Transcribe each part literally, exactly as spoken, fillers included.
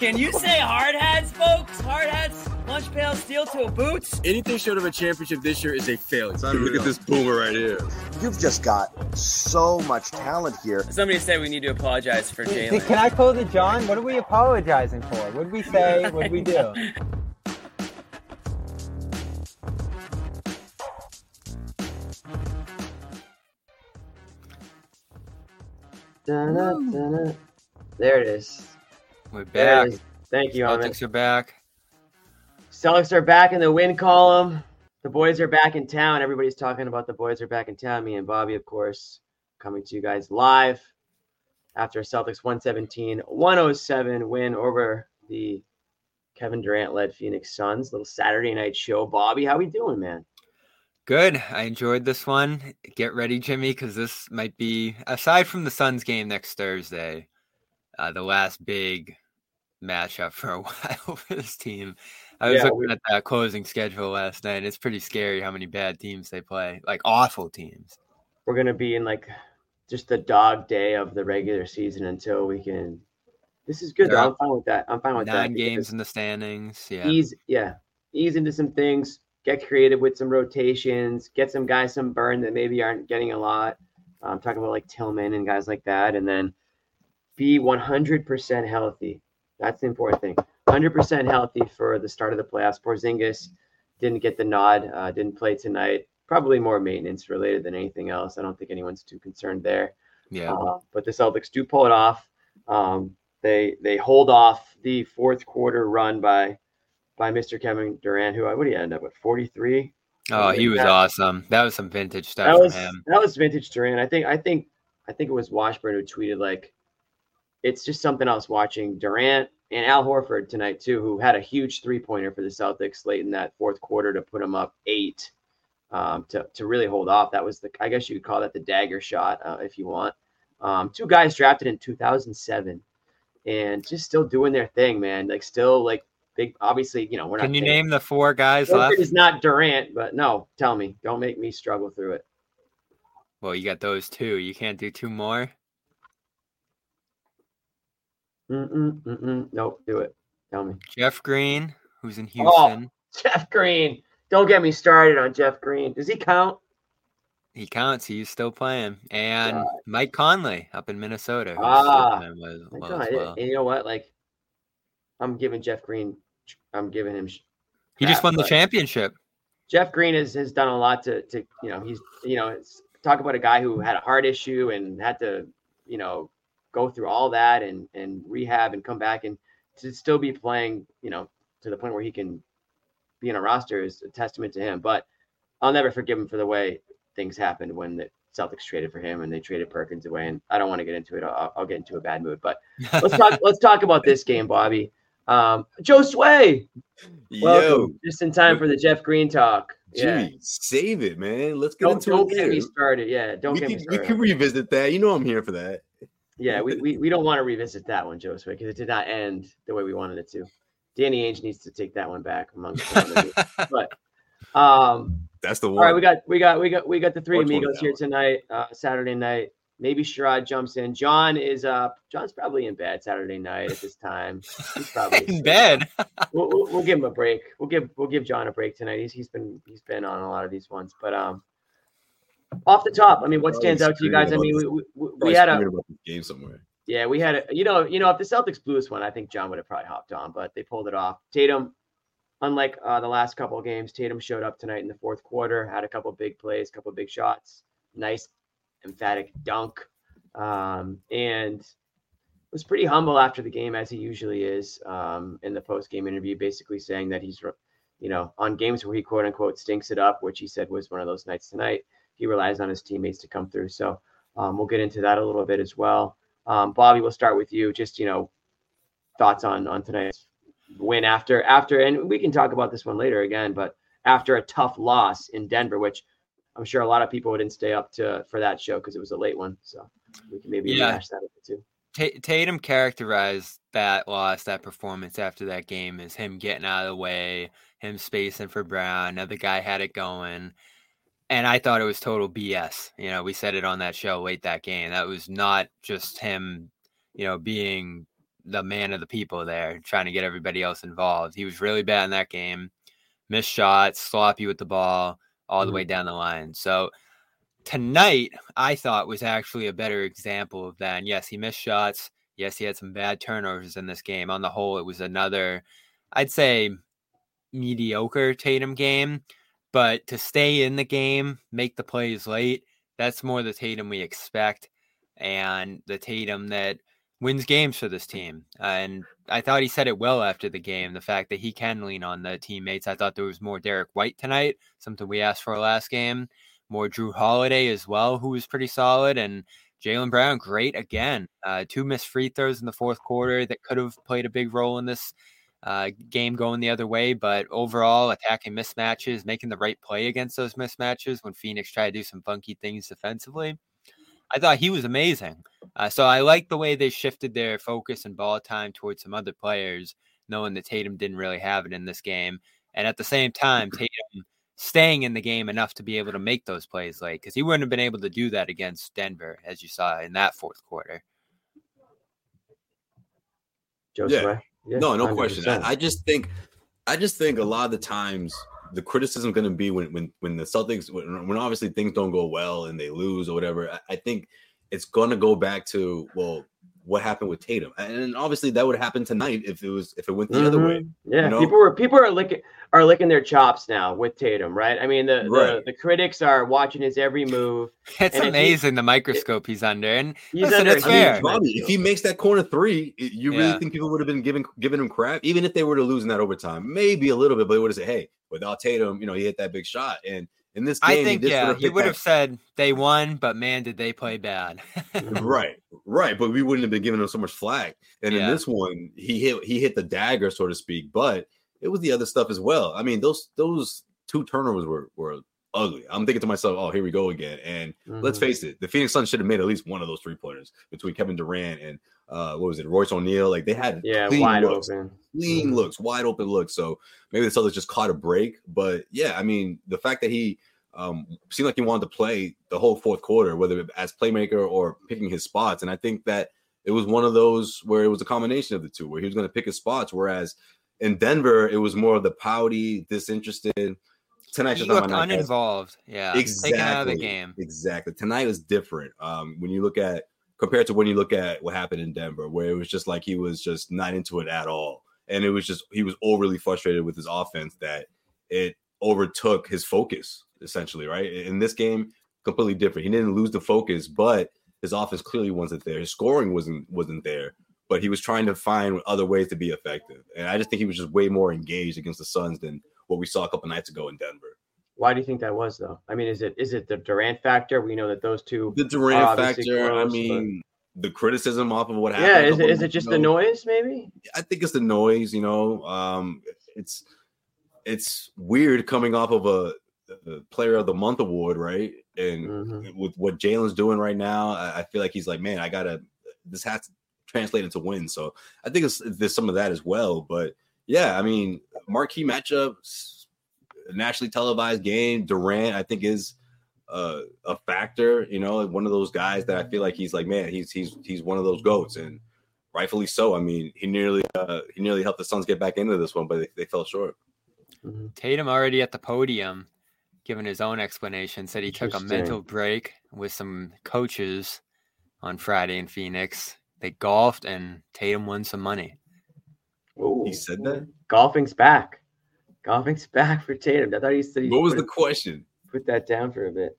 Can you say hard hats, folks? Hard hats, lunch pail, steel toe boots. Anything short of a championship this year is a failure. Look at this boomer right here. You've just got so much talent here. Somebody said we need to apologize for Jalen. Can I close it, John? What are we apologizing for? What did we say? What did we do? Da-da, da-da. There it is. We're There back. it is. Thank you, Ahmed. Celtics are back. Celtics are back in the win column. The boys are back in town. Everybody's talking about the boys are back in town. Me and Bobby, of course, coming to you guys live after a Celtics one seventeen one oh seven win over the Kevin Durant-led Phoenix Suns. Little Saturday night show. Bobby, how we doing, man? Good. I enjoyed this one. Get ready, Jimmy, because this might be, aside from the Suns game next Thursday, uh, the last big matchup for a while for this team. I was Yeah, looking we- at that closing schedule last night. It's pretty scary how many bad teams they play, like awful teams. We're going to be in like just the dog day of the regular season until we can. This is good, though. They're I'm fine with that. I'm fine with that. Nine because games in the standings. Yeah. Ease, yeah, ease into some things. Get creative with some rotations. Get some guys some burn that maybe aren't getting a lot. I'm talking about like Tillman and guys like that, and then be one hundred percent healthy. That's the important thing. one hundred percent healthy for the start of the playoffs. Porzingis didn't get the nod. Uh, didn't play tonight. Probably more maintenance related than anything else. I don't think anyone's too concerned there. Yeah. Uh, but the Celtics do pull it off. Um, they they hold off the fourth quarter run by by Mister Kevin Durant, who I would he end up with forty-three. Oh, he was that, awesome. That was some vintage stuff That was from him. that was vintage Durant. I think I think I think it was Washburn who tweeted like, it's just something else watching Durant and Al Horford tonight too, who had a huge three pointer for the Celtics late in that fourth quarter to put them up eight. Um, to, to really hold off. That was the, I guess you could call that the dagger shot uh, if you want. Um, two guys drafted in two thousand seven and just still doing their thing, man. Like still like big, obviously, you know, we're not. Can you saying- name the four guys Horford left? is not Durant, but no, tell me, don't make me struggle through it. Well, you got those two. You can't do two more? Mm-mm, mm-mm, nope, do it. Tell me. Jeff Green, who's in Oh. Houston. Jeff Green. Don't get me started on Jeff Green. Does he count? He counts. He's still playing. And God. Mike Conley up in Minnesota. who's Ah. still playing well, My well God, as well. and you know what? Like, I'm giving Jeff Green, I'm giving him. sh- He just crap, won the but championship. Jeff Green has, has done a lot to, to, you know, he's, you know, it's, talk about a guy who had a heart issue and had to, you know, go through all that and, and rehab and come back and to still be playing, you know, to the point where he can be in a roster is a testament to him. But I'll never forgive him for the way things happened when the Celtics traded for him and they traded Perkins away. And I don't want to get into it. I'll, I'll get into a bad mood. But let's talk. let's talk about this game, Bobby. Um, Joe Sway, welcome. Just in time for the Jeff Green talk. Yeah. Jimmy, save it, man. Let's get Don't, into don't it. get me there. started. Yeah, don't we get can, me we started. can revisit that. You know I'm here for that. Yeah, we, we, we don't want to revisit that one, Joe Sway, because it did not end the way we wanted it to. Danny Ainge needs to take that one back among the but um That's the one. all right, we got we got we got we got the three Which one amigos is here that tonight, uh Saturday night. Maybe Sherrod jumps in. John is uh John's probably in bed Saturday night at this time. He's probably In asleep. bed. We'll, we'll, we'll give him a break. We'll give we'll give John a break tonight. He's he's been he's been on a lot of these ones, but um, off the top, I mean, what Probably stands out to you guys? I mean, we we, we, Probably we had a screaming about this game somewhere. yeah, we had a you know you know if the Celtics blew this one, I think John would have probably hopped on, but they pulled it off. Tatum, unlike uh, the last couple of games, Tatum showed up tonight in the fourth quarter, had a couple big plays, couple big shots, nice emphatic dunk, um, and was pretty humble after the game, as he usually is, um, in the post-game interview, basically saying that he's, you know, on games where he quote unquote stinks it up, which he said was one of those nights tonight. He relies on his teammates to come through. So um, we'll get into that a little bit as well. Um, Bobby, we'll start with you. Just, you know, thoughts on on tonight's win after after, and we can talk about this one later again, but after a tough loss in Denver, which I'm sure a lot of people didn't stay up to for that show because it was a late one. So we can maybe Yeah. rehash that a bit too. Ta- Tatum characterized that loss, that performance after that game as him getting out of the way, him spacing for Brown. Another guy had it going. And I thought it was total B S. You know, we said it on that show late that game. That was not just him, you know, being the man of the people there, trying to get everybody else involved. He was really bad in that game. Missed shots, sloppy with the ball, all the Mm-hmm. way down the line. So tonight, I thought was actually a better example of that. And yes, he missed shots. Yes, he had some bad turnovers in this game. On the whole, it was another, I'd say, mediocre Tatum game. But to stay in the game, make the plays late, that's more the Tatum we expect, and the Tatum that wins games for this team. And I thought he said it well after the game, the fact that he can lean on the teammates. I thought there was more Derek White tonight, something we asked for last game. More Drew Holiday as well, who was pretty solid. And Jaylen Brown, great again. Uh, two missed free throws in the fourth quarter that could have played a big role in this uh, game going the other way. But overall, attacking mismatches, making the right play against those mismatches when Phoenix tried to do some funky things defensively. I thought he was amazing. Uh, so I like the way they shifted their focus and ball time towards some other players, knowing that Tatum didn't really have it in this game. And at the same time, Tatum staying in the game enough to be able to make those plays late, because he wouldn't have been able to do that against Denver, as you saw in that fourth quarter. Joseph, Yeah. right? Yeah, No, no one hundred question. percent. I, I just think, I just think a lot of the times the criticism going to be when when when the Celtics when, when obviously things don't go well and they lose or whatever. I, I think it's going to go back to, well, what happened with Tatum, and obviously that would happen tonight if it was if it went the other way. Mhm. Yeah, you know? people were people are licking are licking their chops now with Tatum, right? I mean, the Right. the, the critics are watching his every move. It's And if he- amazing the microscope he's under. And He's listen, under it's a I mean, fair. huge Bobby, if he makes that corner three, you really Yeah. think people would have been giving giving him crap, even if they were to lose in that overtime? Maybe a little bit, but they would have said, "Hey, without Tatum, you know, he hit that big shot." And in this game, I he think, did yeah, sort of he hit would that- have said they won, but man, did they play bad. right, right. But we wouldn't have been giving him so much flack. And in Yeah. this one, he hit he hit the dagger, so to speak. But it was the other stuff as well. I mean, those those two turnovers were were ugly. I'm thinking to myself, "Oh, here we go again." And let's Mhm. face it, the Phoenix Suns should have made at least one of those three pointers between Kevin Durant and uh, what was it, Royce O'Neal? Like they had Yeah, clean wide looks, open. clean Mhm. looks, wide open looks. So maybe the Celtics just caught a break. But yeah, I mean, the fact that he um, seemed like he wanted to play the whole fourth quarter, whether as playmaker or picking his spots, and I think that it was one of those where it was a combination of the two, where he was going to pick his spots. Whereas in Denver, it was more of the pouty, disinterested. Tonight's He just not looked my night, guys. uninvolved. Yeah, Exactly. taken out of the game. Exactly. Tonight was different. Um, when you look at compared to when you look at what happened in Denver, where it was just like he was just not into it at all, and it was just he was overly frustrated with his offense that it overtook his focus essentially. Right in this game, completely different. He didn't lose the focus, but his offense clearly wasn't there. His scoring wasn't wasn't there, but he was trying to find other ways to be effective. And I just think he was just way more engaged against the Suns than what we saw a couple nights ago in Denver. Why do you think that was, though? I mean, is it is it the Durant factor? We know that those two. The Durant are obviously factor, I close, mean, the criticism off of what happened. Yeah, a is couple it is it months just ago. the noise? Maybe. I think it's the noise, you know. Um, it's it's weird coming off of a, a Player of the Month award, right? And Mhm. with what Jalen's doing right now, I, I feel like he's like, man, I gotta. This has to translate into win. So I think it's, there's some of that as well. But yeah, I mean, marquee matchups, nationally televised game. Durant, I think, is uh, a factor. You know, one of those guys that I feel like he's like, man, he's he's he's one of those goats, and rightfully so. I mean, he nearly uh, he nearly helped the Suns get back into this one, but they, they fell short. Mhm. Tatum already at the podium, giving his own explanation, said he took a Interesting. mental break with some coaches on Friday in Phoenix. They golfed and Tatum won some money. Ooh. He said that. Golfing's back. Golfing's back for Tatum. I thought he said he What was put, the question? put that down for a bit.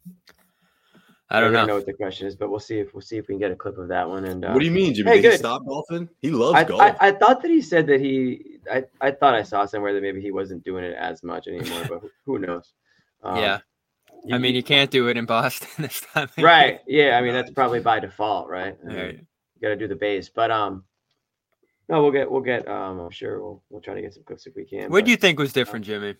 I don't really know. know what the question is, but we'll see if we'll see if we can get a clip of that one. And uh, What do you mean, Jimmy? hey, Did he good. stop golfing? He loves I, golf. I, I thought that he said that he. I, I thought I saw somewhere that maybe he wasn't doing it as much anymore, but who, who knows? Um, Yeah. I mean, you can't do it in Boston this time. of right? Yeah, I mean that's probably by default, right? I mean, year. Right. You got to do the base, but um, no, we'll get we'll get um, I'm sure we'll we'll try to get some clips if we can. What but do you think was different, Jimmy?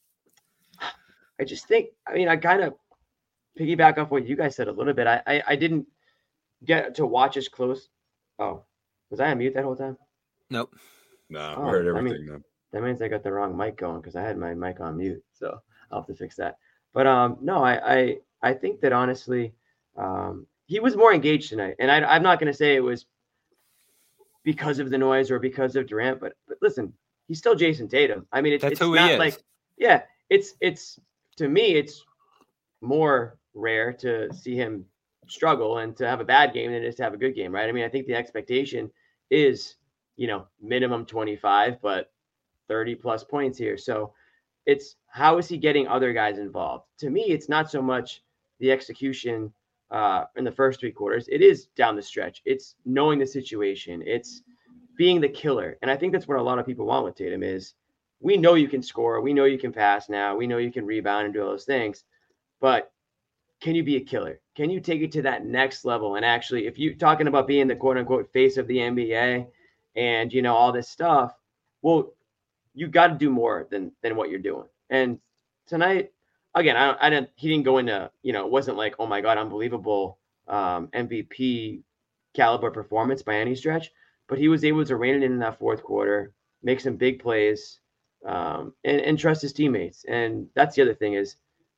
I just think, I mean, I kind of piggyback off what you guys said a little bit. I, I I didn't get to watch as close. Oh, was I on mute that whole time? Nope. Nah, Oh, we heard I mean- everything. man. That means I got the wrong mic going because I had my mic on mute, so I'll have to fix that. But um, no, I I, I think that honestly, um, he was more engaged tonight, and I, I'm not going to say it was because of the noise or because of Durant. But but listen, he's still Jason Tatum. I mean, it's, That's it's who he not is. like, yeah, it's, it's, to me, it's more rare to see him struggle and to have a bad game than it is to have a good game, right? I mean, I think the expectation is, you know, minimum twenty-five, but thirty plus points here. So it's, how is he getting other guys involved? To me, it's not so much the execution uh, in the first three quarters. It is down the stretch. It's knowing the situation. It's being the killer. And I think that's what a lot of people want with Tatum is, we know you can score. We know you can pass now. We know you can rebound and do all those things. But can you be a killer? Can you take it to that next level? And actually, if you're talking about being the quote unquote face of the N B A and, you know, all this stuff, well, you got to do more than, than what you're doing. And tonight, again, I, I didn't, he didn't go into, you know, it wasn't like, oh my God, unbelievable um, M V P caliber performance by any stretch, but he was able to rein it in in that fourth quarter, make some big plays, um, and, and trust his teammates. And that's the other thing is,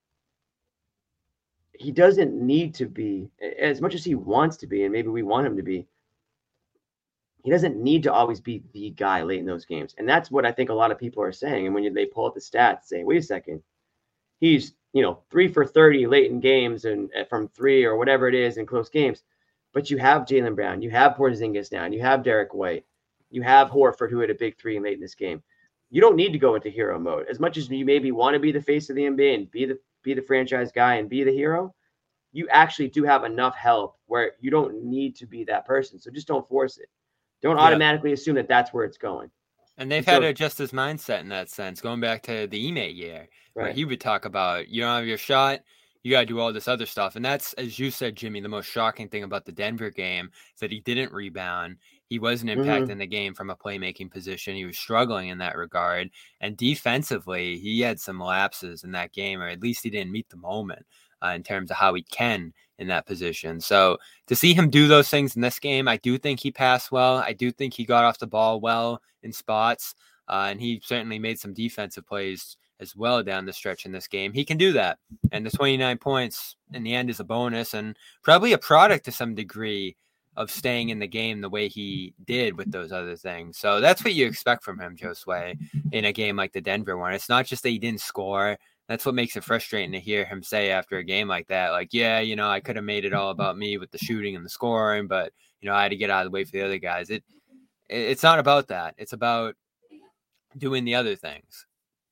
he doesn't need to be, as much as he wants to be, and maybe we want him to be, he doesn't need to always be the guy late in those games. And that's what I think a lot of people are saying. And when you, they pull up the stats, say, wait a second, he's, you know, three for thirty late in games and from three or whatever it is in close games. But you have Jaylen Brown, you have Porzingis now, and you have Derek White, you have Horford, who had a big three late in this game. You don't need to go into hero mode. As much as you maybe want to be the face of the N B A and be the be the franchise guy and be the hero, you actually do have enough help where you don't need to be that person. So just don't force it. Don't Yeah. automatically assume that that's where it's going. And they've So- had to adjust his mindset in that sense, going back to the Ime year, where Right. he would talk about, you don't have your shot, you got to do all this other stuff. And that's, as you said, Jimmy, the most shocking thing about the Denver game is that he didn't rebound. He wasn't impacting the game from a playmaking position. He was struggling in that regard. And defensively, he had some lapses in that game, or at least he didn't meet the moment uh, in terms of how he can in that position. So to see him do those things in this game, I do think he passed well. I do think he got off the ball well in spots. Uh, and he certainly made some defensive plays as well down the stretch in this game. He can do that. And the twenty-nine points in the end is a bonus and probably a product to some degree of staying in the game the way he did with those other things. So that's what you expect from him, Josue, in a game like the Denver one. It's not just that he didn't score. That's what makes it frustrating to hear him say after a game like that, like, yeah, you know, I could have made it all about me with the shooting and the scoring, but, you know, I had to get out of the way for the other guys. It, it's not about that. It's about doing the other things.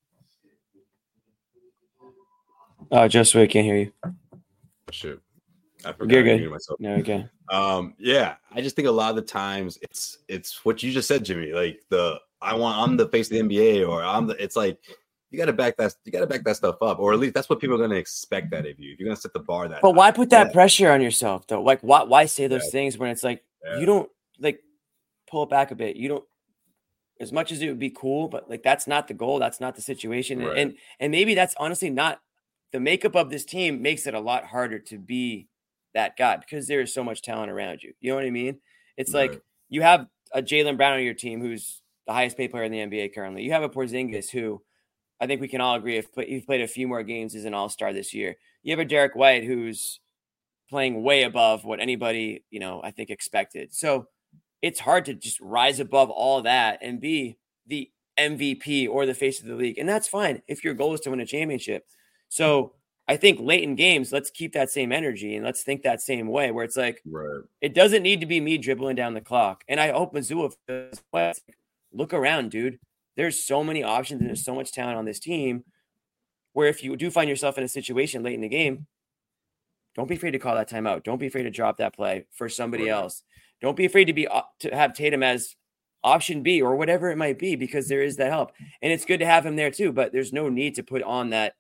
Oh, Josue, I can't hear you. Shit. I forgot You're to good. mute myself. No, okay. Um, yeah, I just think a lot of the times it's it's what you just said, Jimmy. Like the I want I'm the face of the N B A, or I'm the. It's like you got to back that you got to back that stuff up, or at least that's what people are going to expect that of you. If you're going to set the bar that. But high. why put that Yeah. pressure on yourself though? Like, why why say those Yeah. things when it's like Yeah. you don't like pull it back a bit? You don't. As much as it would be cool, but like that's not the goal. That's not the situation, Right. and and maybe that's honestly not the makeup of this team makes it a lot harder to be that guy because there is so much talent around you. You know what I mean? It's Right. like you have a Jaylen Brown on your team who's the highest paid player in the N B A currently. You have a Porzingis who I think we can all agree if he's played a few more games as an all-star this year. You have a Derek White who's playing way above what anybody, you know, I think expected. So it's hard to just rise above all that and be the M V P or the face of the league. And that's fine if your goal is to win a championship. So I think late in games, let's keep that same energy and let's think that same way where it's like, Right. it doesn't need to be me dribbling down the clock. And I hope Mazzulla does well. Look around, dude. There's so many options and there's so much talent on this team where if you do find yourself in a situation late in the game, don't be afraid to call that timeout. Don't be afraid to drop that play for somebody Right. else. Don't be afraid to be to have Tatum as option B or whatever it might be, because there is that help. And it's good to have him there too, but there's no need to put on that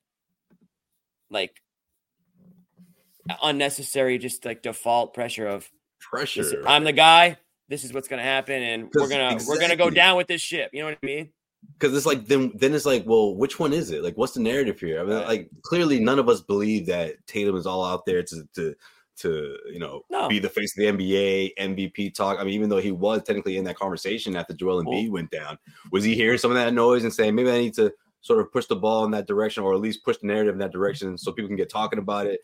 like unnecessary, just like default pressure of Pressure. this- I'm the guy. This is what's going to happen. And we're 'Cause going to, we're going to go exactly. down with this ship. You know what I mean? Because it's like then then it's like, well, which one is it? Like, what's the narrative here? I mean, Right. like clearly none of us believe that Tatum is all out there to to to you know No. be the face of the N B A, M V P talk. I mean, even though he was technically in that conversation after Joel Embiid Well- went down, was he hearing some of that noise and saying maybe I need to sort of push the ball in that direction, or at least push the narrative in that direction so people can get talking about it?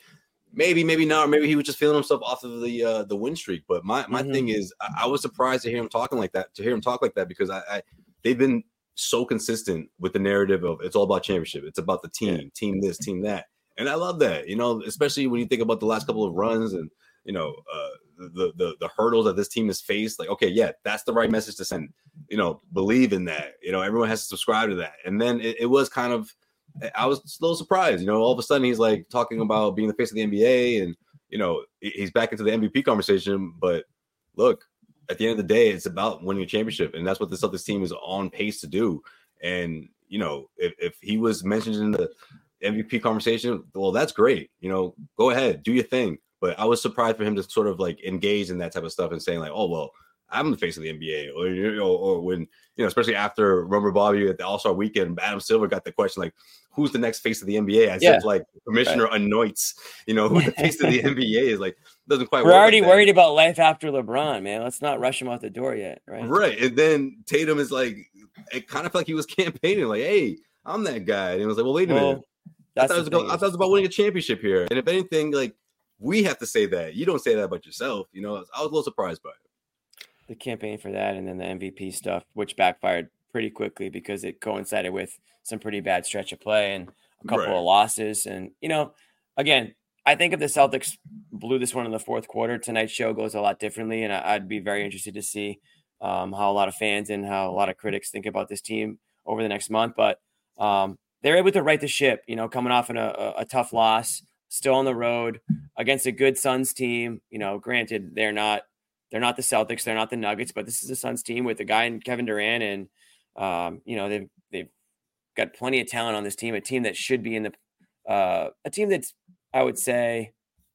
maybe, maybe not. Maybe he was just feeling himself off of the uh, the win streak. But my my Mhm. thing is, I, I was surprised to hear him talking like that. To hear him talk like that because I, I they've been so consistent with the narrative of it's all about championship. It's about the team, Yeah. team this, team that, and I love that. You know, especially when you think about the last couple of runs and you know uh, the the the hurdles that this team has faced. Like, okay, yeah, that's the right message to send. You know, believe in that. You know, everyone has to subscribe to that. And then it, it was kind of. I was a little surprised, you know, all of a sudden he's like talking about being the face of the N B A and, you know, he's back into the M V P conversation. But look, at the end of the day, it's about winning a championship. And that's what the Celtics team is on pace to do. And, you know, if, if he was mentioned in the M V P conversation, well, that's great. You know, go ahead, do your thing. But I was surprised for him to sort of like engage in that type of stuff and saying like, oh, well, I'm the face of the N B A, or you know, or when you know, especially after Rumble Bobby at the All Star Weekend, Adam Silver got the question like, "Who's the next face of the N B A?" As Yeah. if like the commissioner Right. anoints, you know, who the face of the N B A is. Like, doesn't quite. We're work already like that. worried about life after LeBron, man. Let's not rush him out the door yet, right? Right, and then Tatum is like, it kind of felt like he was campaigning, like, "Hey, I'm that guy," and it was like, "Well, wait a Well, minute." I that's thought, it was the about, thing I is- thought it was about winning a championship here, and if anything, like we have to say that. You don't say that about yourself. You know, I was, I was a little surprised by it. the campaign for that and then the M V P stuff, which backfired pretty quickly because it coincided with some pretty bad stretch of play and a couple Right. of losses. And, you know, again, I think if the Celtics blew this one in the fourth quarter, tonight's show goes a lot differently. And I, I'd be very interested to see um, how a lot of fans and how a lot of critics think about this team over the next month. But um, they're able to right the ship, you know, coming off in a, a, a tough loss, still on the road against a good Suns team. You know, granted, they're not, They're not the Celtics. They're not the Nuggets, but this is a Suns team with a guy in Kevin Durant. And, um, you know, they've, they've got plenty of talent on this team, a team that should be in the, uh, a team that's, I would say,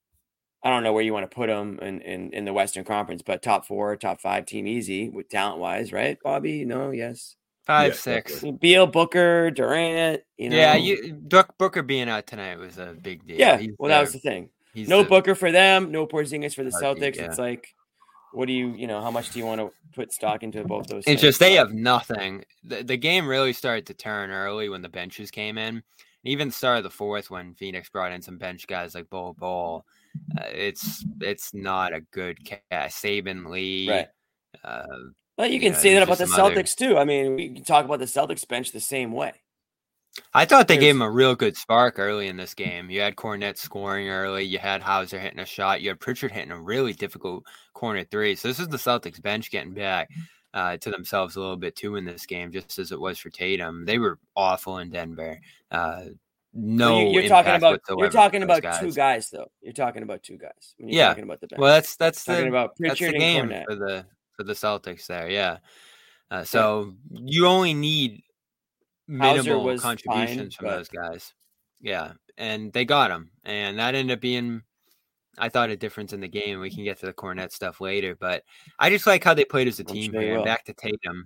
I don't know where you want to put them in, in, in the Western Conference, but top four, top five team easy with talent wise, right? Bobby? No, yes. Five, Yeah, six. definitely. Beal, Booker, Durant, you know. Yeah, you Duck Booker being out tonight was a big deal. Yeah. He's Well, that the- was the thing. he's No the- Booker for them, no Porzingis for the Heartbeat, Celtics. yeah. It's like, what do you, you know, how much do you want to put stock into both those It's things? just they But- have nothing. The, the game really started to turn early when the benches came in. Even the start of the fourth when Phoenix brought in some bench guys like Bol Bol. Uh, it's it's not a good cast. Saban Lee. Right. Uh, Well, you can Yeah, say that there's about the just some other- Celtics too. I mean, we can talk about the Celtics bench the same way. I thought they gave There's- him a real good spark early in this game. You had Cornette scoring early. You had Hauser hitting a shot. You had Pritchard hitting a really difficult corner three. So this is the Celtics bench getting back uh, to themselves a little bit too in this game, just as it was for Tatum. They were awful in Denver. Uh, no, So you, you're impact talking about whatsoever you're for talking those about guys. two guys though. You're talking about two guys when you're Yeah. talking about the bench. Well, that's that's talking the about that's Pritchard the and game Cornette. for the for the Celtics there. Yeah. Uh, so you only need Hauser minimal was contributions fine, from but- those guys. Yeah, and they got him, and that ended up being, I thought, a difference in the game. We can get to the Cornette stuff later, but I just like how they played as a I'm team sure you here. will. Back to Tatum.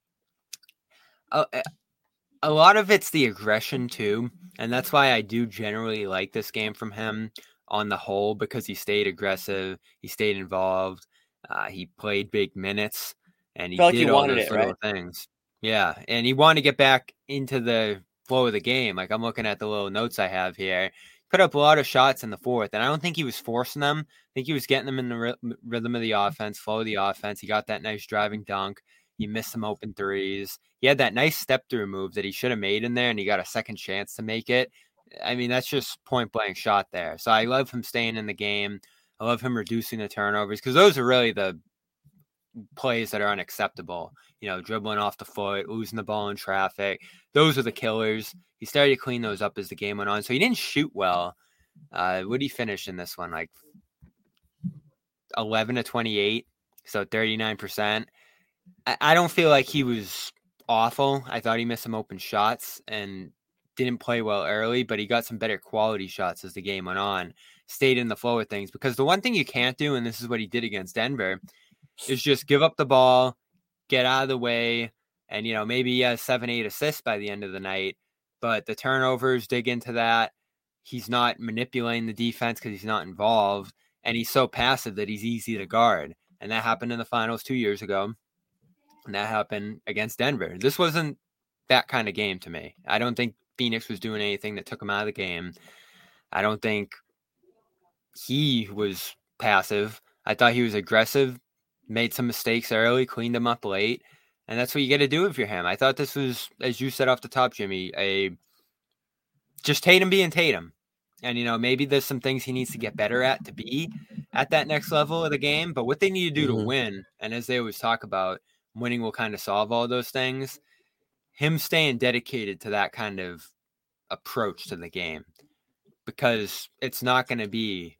A, a lot of it's the aggression too, and that's why I do generally like this game from him on the whole, because he stayed aggressive, he stayed involved, uh, he played big minutes, and he Felt like did he all wanted those it, little things. Yeah, and he wanted to get back into the flow of the game. Like I'm looking at the little notes I have here. Put up a lot of shots in the fourth, and I don't think he was forcing them. I think he was getting them in the ry- rhythm of the offense, flow of the offense. He got that nice driving dunk. He missed some open threes. He had that nice step-through move that he should have made in there, and he got a second chance to make it. I mean, that's just point-blank shot there. So I love him staying in the game. I love him reducing the turnovers, because those are really the plays that are unacceptable. You know, dribbling off the foot, losing the ball in traffic. Those are the killers. He started to clean those up as the game went on. So he didn't shoot well. Uh, what did he finish in this one? Like eleven to twenty-eight, so thirty-nine percent. I, I don't feel like he was awful. I thought he missed some open shots and didn't play well early, but he got some better quality shots as the game went on. Stayed in the flow of things, because the one thing you can't do, and this is what he did against Denver, is just give up the ball, get out of the way, and, you know, maybe he has seven, eight assists by the end of the night, but the turnovers dig into that. He's not manipulating the defense because he's not involved, and he's so passive that he's easy to guard. And that happened in the finals two years ago, and that happened against Denver. This wasn't that kind of game to me. I don't think Phoenix was doing anything that took him out of the game. I don't think he was passive. I thought he was aggressive, made some mistakes early, cleaned them up late. And that's what you got to do if you're him. I thought this was, as you said off the top, Jimmy, a just Tatum being Tatum. And, you know, maybe there's some things he needs to get better at to be at that next level of the game. But what they need to do mm-hmm. to win, and as they always talk about, winning will kind of solve all those things, him staying dedicated to that kind of approach to the game. Because it's not going to be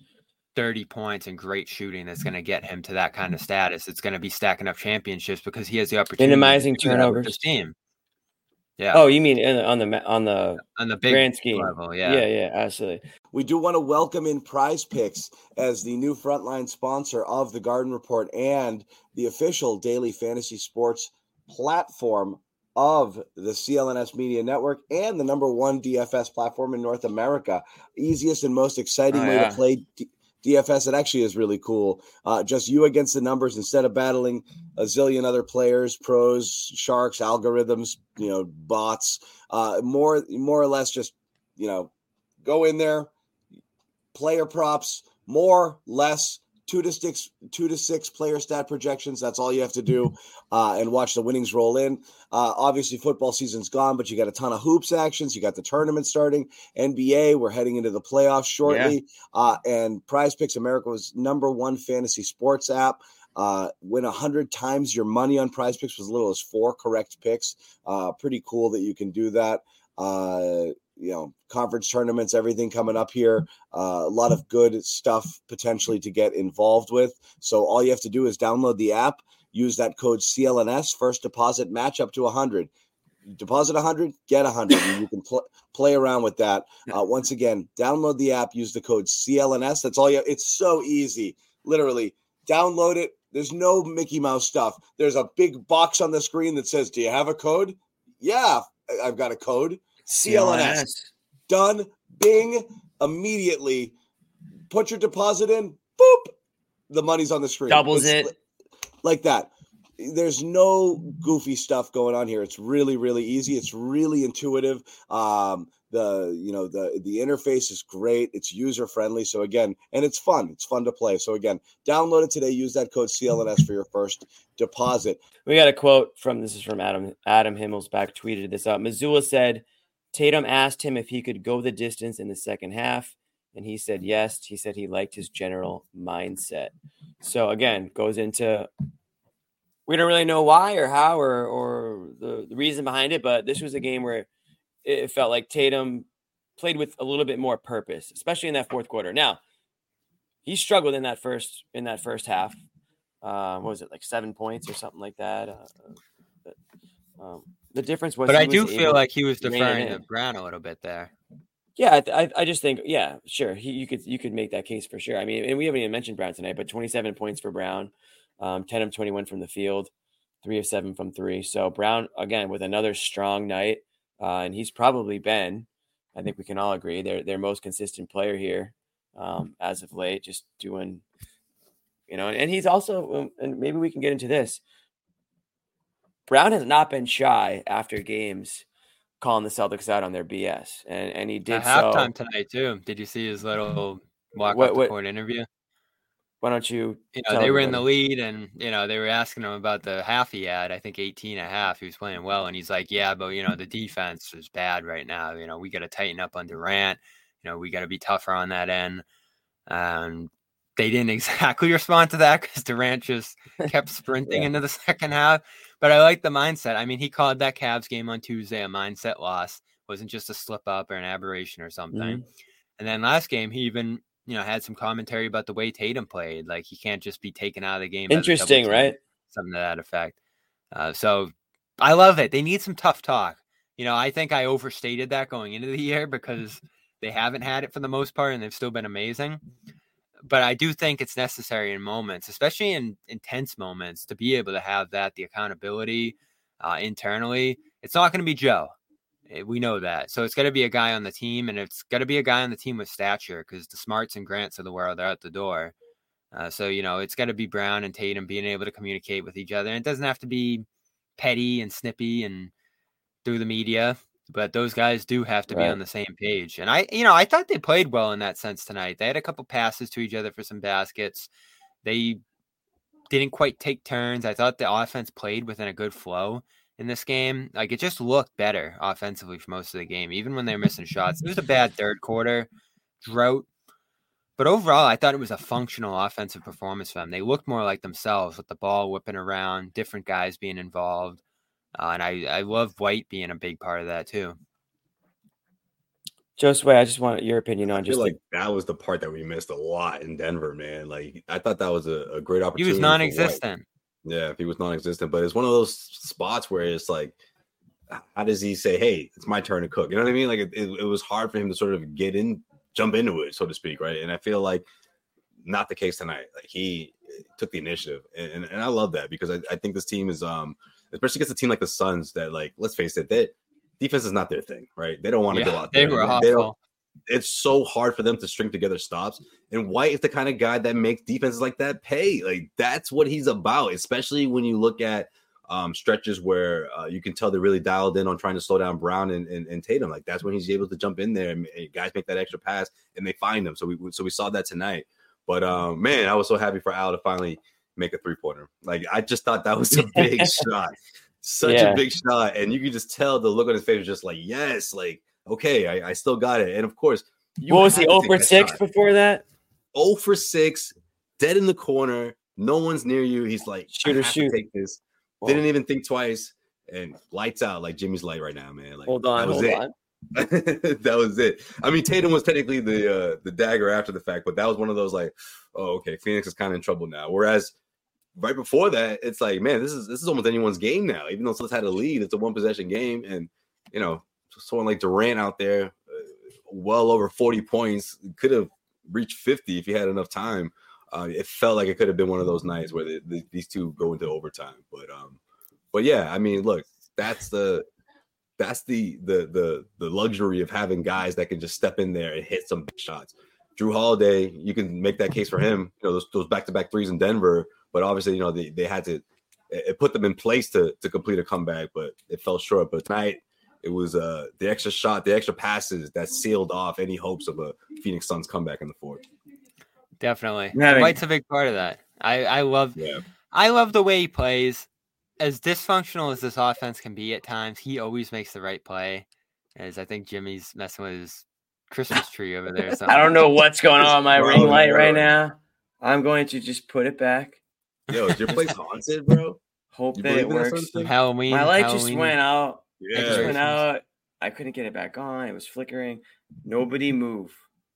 thirty points and great shooting that's going to get him to that kind of status. It's going to be stacking up championships because he has the opportunity minimizing to turnovers. This team. Yeah. Oh, you mean in, on the on the on the big grand scheme level? Yeah. Yeah. Yeah. Absolutely. We do want to welcome in Prize Picks as the new frontline sponsor of the Garden Report and the official daily fantasy sports platform of the C L N S Media Network and the number one D F S platform in North America. Easiest and most exciting oh, way yeah. to play D- DFS. It actually is really cool. Uh, just you against the numbers instead of battling a zillion other players, pros, sharks, algorithms, you know, bots. Uh, more, more or less, just you know, go in there, player props, more, less. Two to six, two to six player stat projections. That's all you have to do, uh, and watch the winnings roll in. Uh, obviously, football season's gone, but you got a ton of hoops actions. You got the tournament starting. N B A, we're heading into the playoffs shortly. Yeah. Uh, and Prize Picks, America's number one fantasy sports app. Uh, win a hundred times your money on Prize Picks with as little as four correct picks. Uh, pretty cool that you can do that. Uh, you know, conference tournaments, everything coming up here. Uh, a lot of good stuff potentially to get involved with. So all you have to do is download the app, use that code C L N S, first deposit match up to one hundred. Deposit one hundred, get one hundred, and you can pl- play around with that. Uh, once again, download the app, use the code C L N S. That's all you have. It's so easy. Literally, download it. There's no Mickey Mouse stuff. There's a big box on the screen that says, do you have a code? Yeah, I've got a code. C L N S. Done. Bing. Immediately. Put your deposit in. Boop. The money's on the screen. Doubles it's it. Like that. There's no goofy stuff going on here. It's really, really easy. It's really intuitive. Um, the you know the the interface is great. It's user friendly. So again, and it's fun. It's fun to play. So again, download it today. Use that code C L N S for your first deposit. We got a quote from this is from Adam Adam Himmelsbach tweeted this out. Missoula said Tatum asked him if he could go the distance in the second half, and he said yes. He said he liked his general mindset. So again, goes into we don't really know why or how or or the, the reason behind it, but this was a game where it felt like Tatum played with a little bit more purpose, especially in that fourth quarter. Now, he struggled in that first in that first half. Uh, what was it, like seven points or something like that? Uh, but, um, the difference was, but I do feel like he was deferring to Brown a little bit there. Yeah, I, I I just think, yeah, sure, he you could you could make that case for sure. I mean, and we haven't even mentioned Brown tonight, but twenty-seven points for Brown, um, ten of twenty-one from the field, three of seven from three. So Brown again with another strong night, uh, and he's probably been, I think we can all agree, they're their most consistent player here um, as of late, just doing, you know, and he's also, and maybe we can get into this. Brown has not been shy after games calling the Celtics out on their B S, and and he did At so halftime tonight too. Did you see his little walk what, off the what, court interview? Why don't you? You know, they were in the lead, and you know they were asking him about the half he had. I think eighteen and a half. He was playing well, and he's like, "Yeah, but you know the defense is bad right now. You know we got to tighten up on Durant. You know we got to be tougher on that end." Um, they didn't exactly respond to that because Durant just kept sprinting yeah. into the second half. But I like the mindset. I mean, he called that Cavs game on Tuesday a mindset loss. It wasn't just a slip up or an aberration or something. Mm-hmm. And then last game, he even, you know, had some commentary about the way Tatum played. Like, he can't just be taken out of the game. Interesting, the right? Something to that effect. Uh, so I love it. They need some tough talk. You know, I think I overstated that going into the year because they haven't had it for the most part, and they've still been amazing. But I do think it's necessary in moments, especially in intense moments, to be able to have that, the accountability uh, internally. It's not going to be Joe. We know that. So it's got to be a guy on the team, and it's got to be a guy on the team with stature because the Smarts and Grants of the world are out the door. Uh, so, you know, it's got to be Brown and Tatum being able to communicate with each other. And it doesn't have to be petty and snippy and through the media. but those guys do have to Right. be on the same page. And I, you know, I thought they played well in that sense tonight. They had a couple passes to each other for some baskets. They didn't quite take turns. I thought the offense played within a good flow in this game. Like, it just looked better offensively for most of the game, even when they were missing shots. It was a bad third quarter drought. But overall, I thought it was a functional offensive performance for them. They looked more like themselves with the ball whipping around, different guys being involved. Uh, and I, I love White being a big part of that too. Josue, I just want your opinion I on feel just like the, that was the part that we missed a lot in Denver, man. Like I thought that was a, a great He opportunity. was for non-existent. White. Yeah, if he was non-existent, but it's one of those spots where it's like, how does he say, "Hey, it's my turn to cook"? You know what I mean? Like it, it, it was hard for him to sort of get in, jump into it, so to speak, right? And I feel like not the case tonight. Like he took the initiative, and, and, and I love that because I, I think this team is, um, especially against a team like the Suns, that like let's face it, that defense is not their thing, right? They don't want to Yeah, go out they there. were They don't, awful. it's so hard for them to string together stops. And White is the kind of guy that makes defenses like that pay. Like that's what he's about, especially when you look at um, stretches where uh, you can tell they're really dialed in on trying to slow down Brown and, and, and Tatum. Like that's when he's able to jump in there and, and guys make that extra pass and they find him. So we so we saw that tonight. But um, man, I was so happy for Al to finally make a three pointer. Like I just thought that was a big shot, such Yeah. a big shot, and you could just tell the look on his face was just like, yes, like. Okay, I, I still got it. And of course, you what was he, had to oh take for that six shot. before that? oh for six, dead in the corner. No one's near you. He's like, Shoot I or have shoot. to take this. Whoa. Didn't even think twice. And lights out like Jimmy's light right now, man. Like, Hold on, that was hold it. on. That was it. I mean, Tatum was technically the uh, the dagger after the fact, but that was one of those like, oh, okay, Phoenix is kind of in trouble now. Whereas right before that, it's like, man, this is this is almost anyone's game now. Even though Suns had a lead, it's a one possession game, and you know, someone like Durant out there, uh, well over forty points, could have reached fifty if he had enough time. Uh, it felt like it could have been one of those nights where the, the, these two go into overtime. But um, but yeah, I mean, look, that's the that's the the the the luxury of having guys that can just step in there and hit some big shots. Drew Holiday, you can make that case for him. You know, those those back to back threes in Denver, but obviously, you know, they, they had to it put them in place to to complete a comeback, but it fell short. But tonight, it was uh the extra shot, the extra passes that sealed off any hopes of a Phoenix Suns comeback in the fourth. Definitely. Having- White's a big part of that. I, I love Yeah. I love the way he plays. As dysfunctional as this offense can be at times, he always makes the right play. As I think Jimmy's messing with his Christmas tree over there. Or something. I don't know what's going on with my Bro, ring light right bro. now. I'm going to just put it back. Yo, is your place haunted, bro? Hope You that it believe in that sort works. of thing? Halloween. My light just Halloween. went out. It just Yeah. went out. I couldn't get it back on. It was flickering. Nobody move.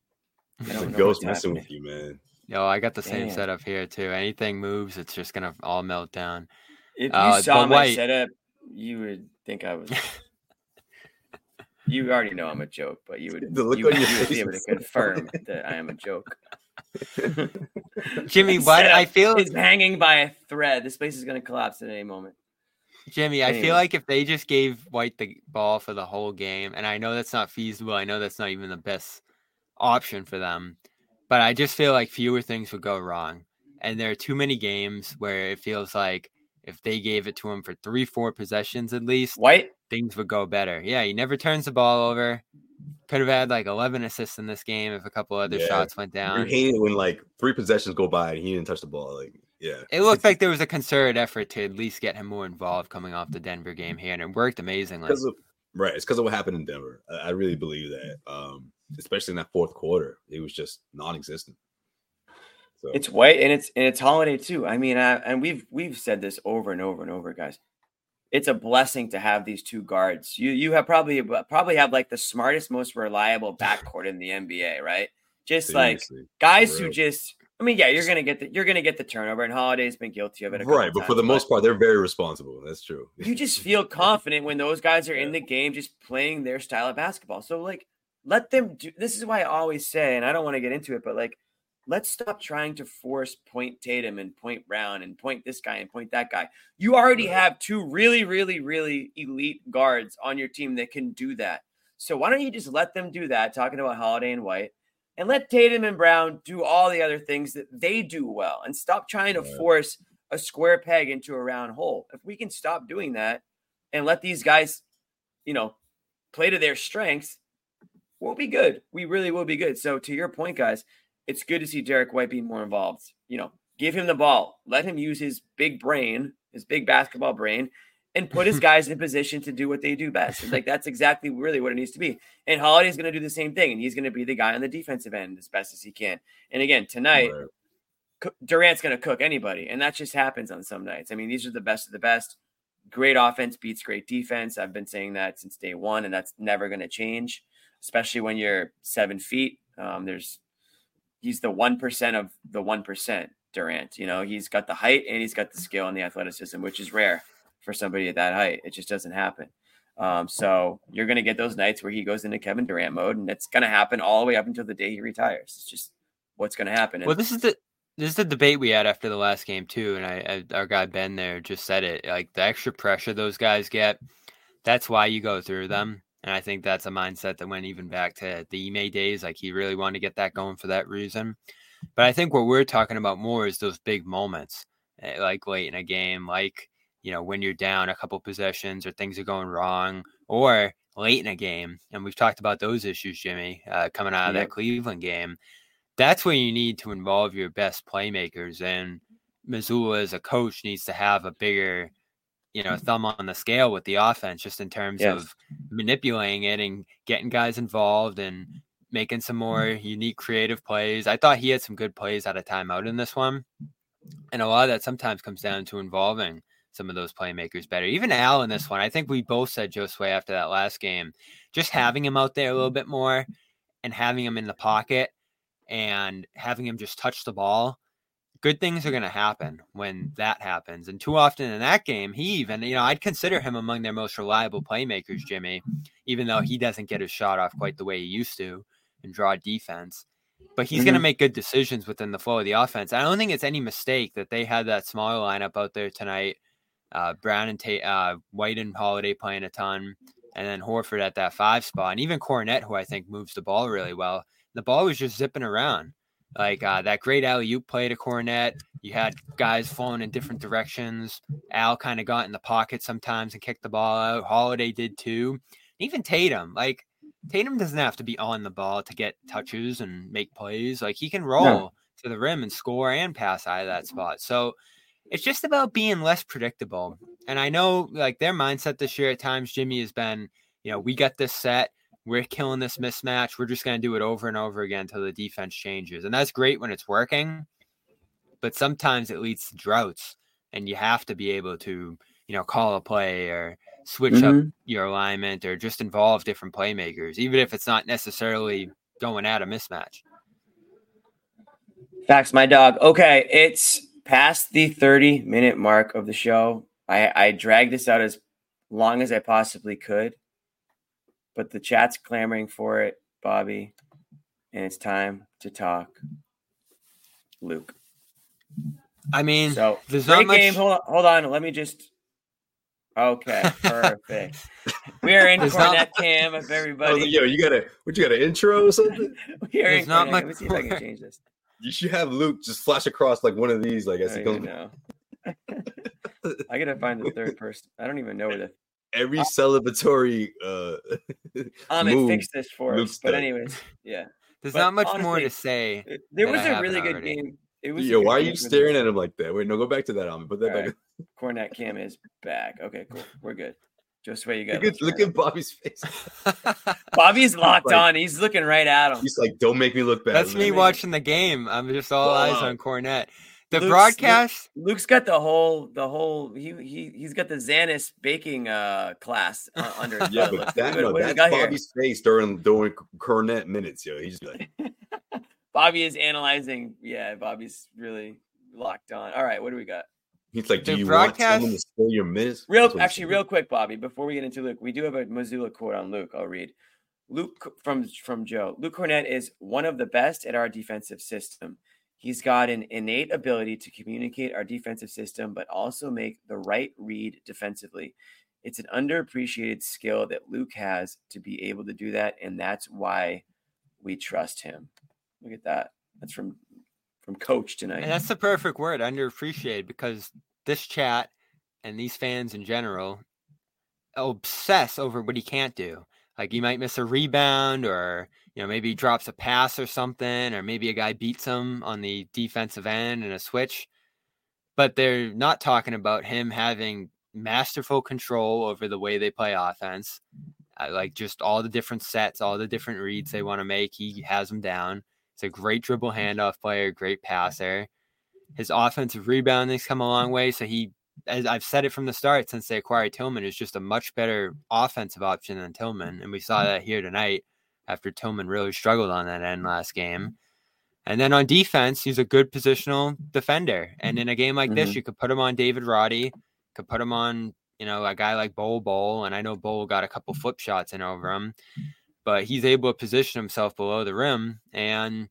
I The don't know ghost what's messing happening. with you, man. Yo, I got the same Damn. setup here too. Anything moves, it's just gonna all melt down. If you Uh, saw but my White- setup, you would think I was. You already know I'm a joke, but you would, The look you on would, your you would face be able to is- confirm that I am a joke. Jimmy, what I feel It's hanging by a thread. This place is going to collapse at any moment. Jimmy, I Anyway. feel like if they just gave White the ball for the whole game, and I know that's not feasible, I know that's not even the best option for them, but I just feel like fewer things would go wrong. And there are too many games where it feels like if they gave it to him for three, four possessions at least, White, things would go better. Yeah, he never turns the ball over. Could have had like eleven assists in this game if a couple other Yeah. shots went You down. hate it when like three possessions go by and he didn't touch the ball. Like, yeah. It looked like there was a concerted effort to at least get him more involved coming off the Denver game here, and it worked amazingly. Because of right, it's because of what happened in Denver. I, I really believe that, um, especially in that fourth quarter, it was just non-existent. So it's White and it's and it's Holiday too. I mean, I, and we've we've said this over and over and over, guys. It's a blessing to have these two guards. You you have probably probably have like the smartest, most reliable backcourt in the N B A, right? Just like seriously, guys for who real. just. I mean, yeah, you're gonna get the you're gonna get the turnover, and Holiday's been guilty of it. A couple right, but for times, the most part, they're very responsible. That's true. you just feel confident when those guys are in the game, just playing their style of basketball. So, like, let them do. This is why I always say, and I don't want to get into it, but like, let's stop trying to force point Tatum and point Brown and point this guy and point that guy. You already Right. have two really, really, really elite guards on your team that can do that. So why don't you just let them do that? Talking about Holiday and White. And let Tatum and Brown do all the other things that they do well and stop trying to Right. force a square peg into a round hole. If we can stop doing that and let these guys, you know, play to their strengths, we'll be good. We really will be good. So to your point, guys, it's good to see Derek White being more involved. You know, give him the ball. Let him use his big brain, his big basketball brain, and put his guys in position to do what they do best. Like, that's exactly really what it needs to be. And Holiday's going to do the same thing, and he's going to be the guy on the defensive end as best as he can. And again, tonight, right. Durant's going to cook anybody, and that just happens on some nights. I mean, these are the best of the best. Great offense beats great defense. I've been saying that since day one, and that's never going to change, especially when you're seven feet. Um, there's he's the one percent of the one percent, Durant. You know, he's got the height and he's got the skill and the athleticism, which is rare for somebody at that height. It just doesn't happen. Um, so you're going to get those nights where he goes into Kevin Durant mode, and it's going to happen all the way up until the day he retires. It's just what's going to happen. Well, this is the this is the debate we had after the last game too, and I, I our guy Ben there just said it. Like, the extra pressure those guys get, that's why you go through them. And I think that's a mindset that went even back to the Ime days. Like, he really wanted to get that going for that reason. But I think what we're talking about more is those big moments, like late in a game, like, you know, when you're down a couple possessions or things are going wrong, or late in a game. And we've talked about those issues, Jimmy, uh, coming out of Yep. that Cleveland game. That's where you need to involve your best playmakers. And Mazzulla as a coach needs to have a bigger, you know, thumb on the scale with the offense, just in terms Yes. of manipulating it and getting guys involved and making some more unique, creative plays. I thought he had some good plays out of timeout in this one. And a lot of that sometimes comes down to involving some of those playmakers better. Even Al in this one, I think we both said Josue after that last game, just having him out there a little bit more and having him in the pocket and having him just touch the ball, good things are going to happen when that happens. And too often in that game, he even, you know, I'd consider him among their most reliable playmakers, Jimmy, even though he doesn't get his shot off quite the way he used to and draw defense. But he's Mhm. going to make good decisions within the flow of the offense. I don't think it's any mistake that they had that smaller lineup out there tonight. Uh, Brown and Ta- uh, White and Holiday playing a ton, and then Horford at that five spot, and even Cornette, who I think moves the ball really well. The ball was just zipping around. Like uh, that great alley-oop play to Cornette. You had guys flowing in different directions. Al kind of got in the pocket sometimes and kicked the ball out. Holiday did too. Even Tatum. Like, Tatum doesn't have to be on the ball to get touches and make plays. Like, he can roll No. to the rim and score and pass out of that spot. So it's just about being less predictable. And I know, like, their mindset this year at times, Jimmy, has been, you know, we got this set. We're killing this mismatch. We're just going to do it over and over again until the defense changes. And that's great when it's working. But sometimes it leads to droughts. And you have to be able to, you know, call a play or switch Mhm. up your alignment or just involve different playmakers, even if it's not necessarily going at a mismatch. Facts, my dog. Okay, it's past the thirty minute mark of the show. I, I dragged this out as long as I possibly could, but the chat's clamoring for it, Bobby, and it's time to talk Luke. I mean, So there's great not much. game. Hold on, hold on. Let me just. Okay, perfect. We are in There's not- Cornet cam of I was everybody. like, yo, you got a what? You got an intro or something? We are in There's not Cornet. Let me much see if I can more. change this. You should have Luke just flash across like one of these, like as I he don't goes. even know. I gotta find the third person. I don't even know where the Every celebratory uh Amit move, fixed this for Luke's us. But done. anyways, yeah. There's But not much more honestly, to say. It- There that was I a haven't really good already. game. It was. a Yo, good why are game you for the- staring at him like that? Wait, no, go back to that, Almond. Put that All back. right. Cornet cam is back. Okay, cool. We're good. Josue, you got Look at, look at Bobby's face. Bobby's locked like- on. He's looking right at him. He's like, "Don't make me look bad." That's me man. watching the game. I'm just all eyes Wow. on Cornette. The Luke's- broadcast. Luke's got the whole, the whole. He he he's got the Xanis baking uh class uh, under his Yeah, belt. but Look, that, look no, what we that's got here. Bobby's face during during Cornet minutes, yo. He's just like, Bobby is analyzing. Yeah, Bobby's really locked on. All right, what do we got? he's like, "Do The you broadcast- want someone to steal your minutes?" Real, That's what he actually, said. real quick, Bobby. Before we get into Luke, we do have a Missoula quote on Luke. I'll read. Luke from from Joe. Luke Cornett is one of the best at our defensive system. He's got an innate ability to communicate our defensive system, but also make the right read defensively. It's an underappreciated skill that Luke has to be able to do that, and that's why we trust him. Look at that. That's from from Coach tonight. And that's the perfect word, underappreciated, because this chat and these fans in general obsess over what he can't do. Like he might miss a rebound, or you know maybe he drops a pass or something, or maybe a guy beats him on the defensive end in a switch. But they're not talking about him having masterful control over the way they play offense. Uh, like just all the different sets, all the different reads they want to make, he has them down. He's a great dribble handoff player, great passer. His offensive rebounding's come a long way. So he, as I've said it from the start, since they acquired Tillman, is just a much better offensive option than Tillman. And we saw that here tonight after Tillman really struggled on that end last game. And then on defense, he's a good positional defender. And in a game like mm-hmm. this, you could put him on David Roddy, could put him on, you know, a guy like Bol Bol. And I know Bol got a couple flip shots in over him, but he's able to position himself below the rim. And,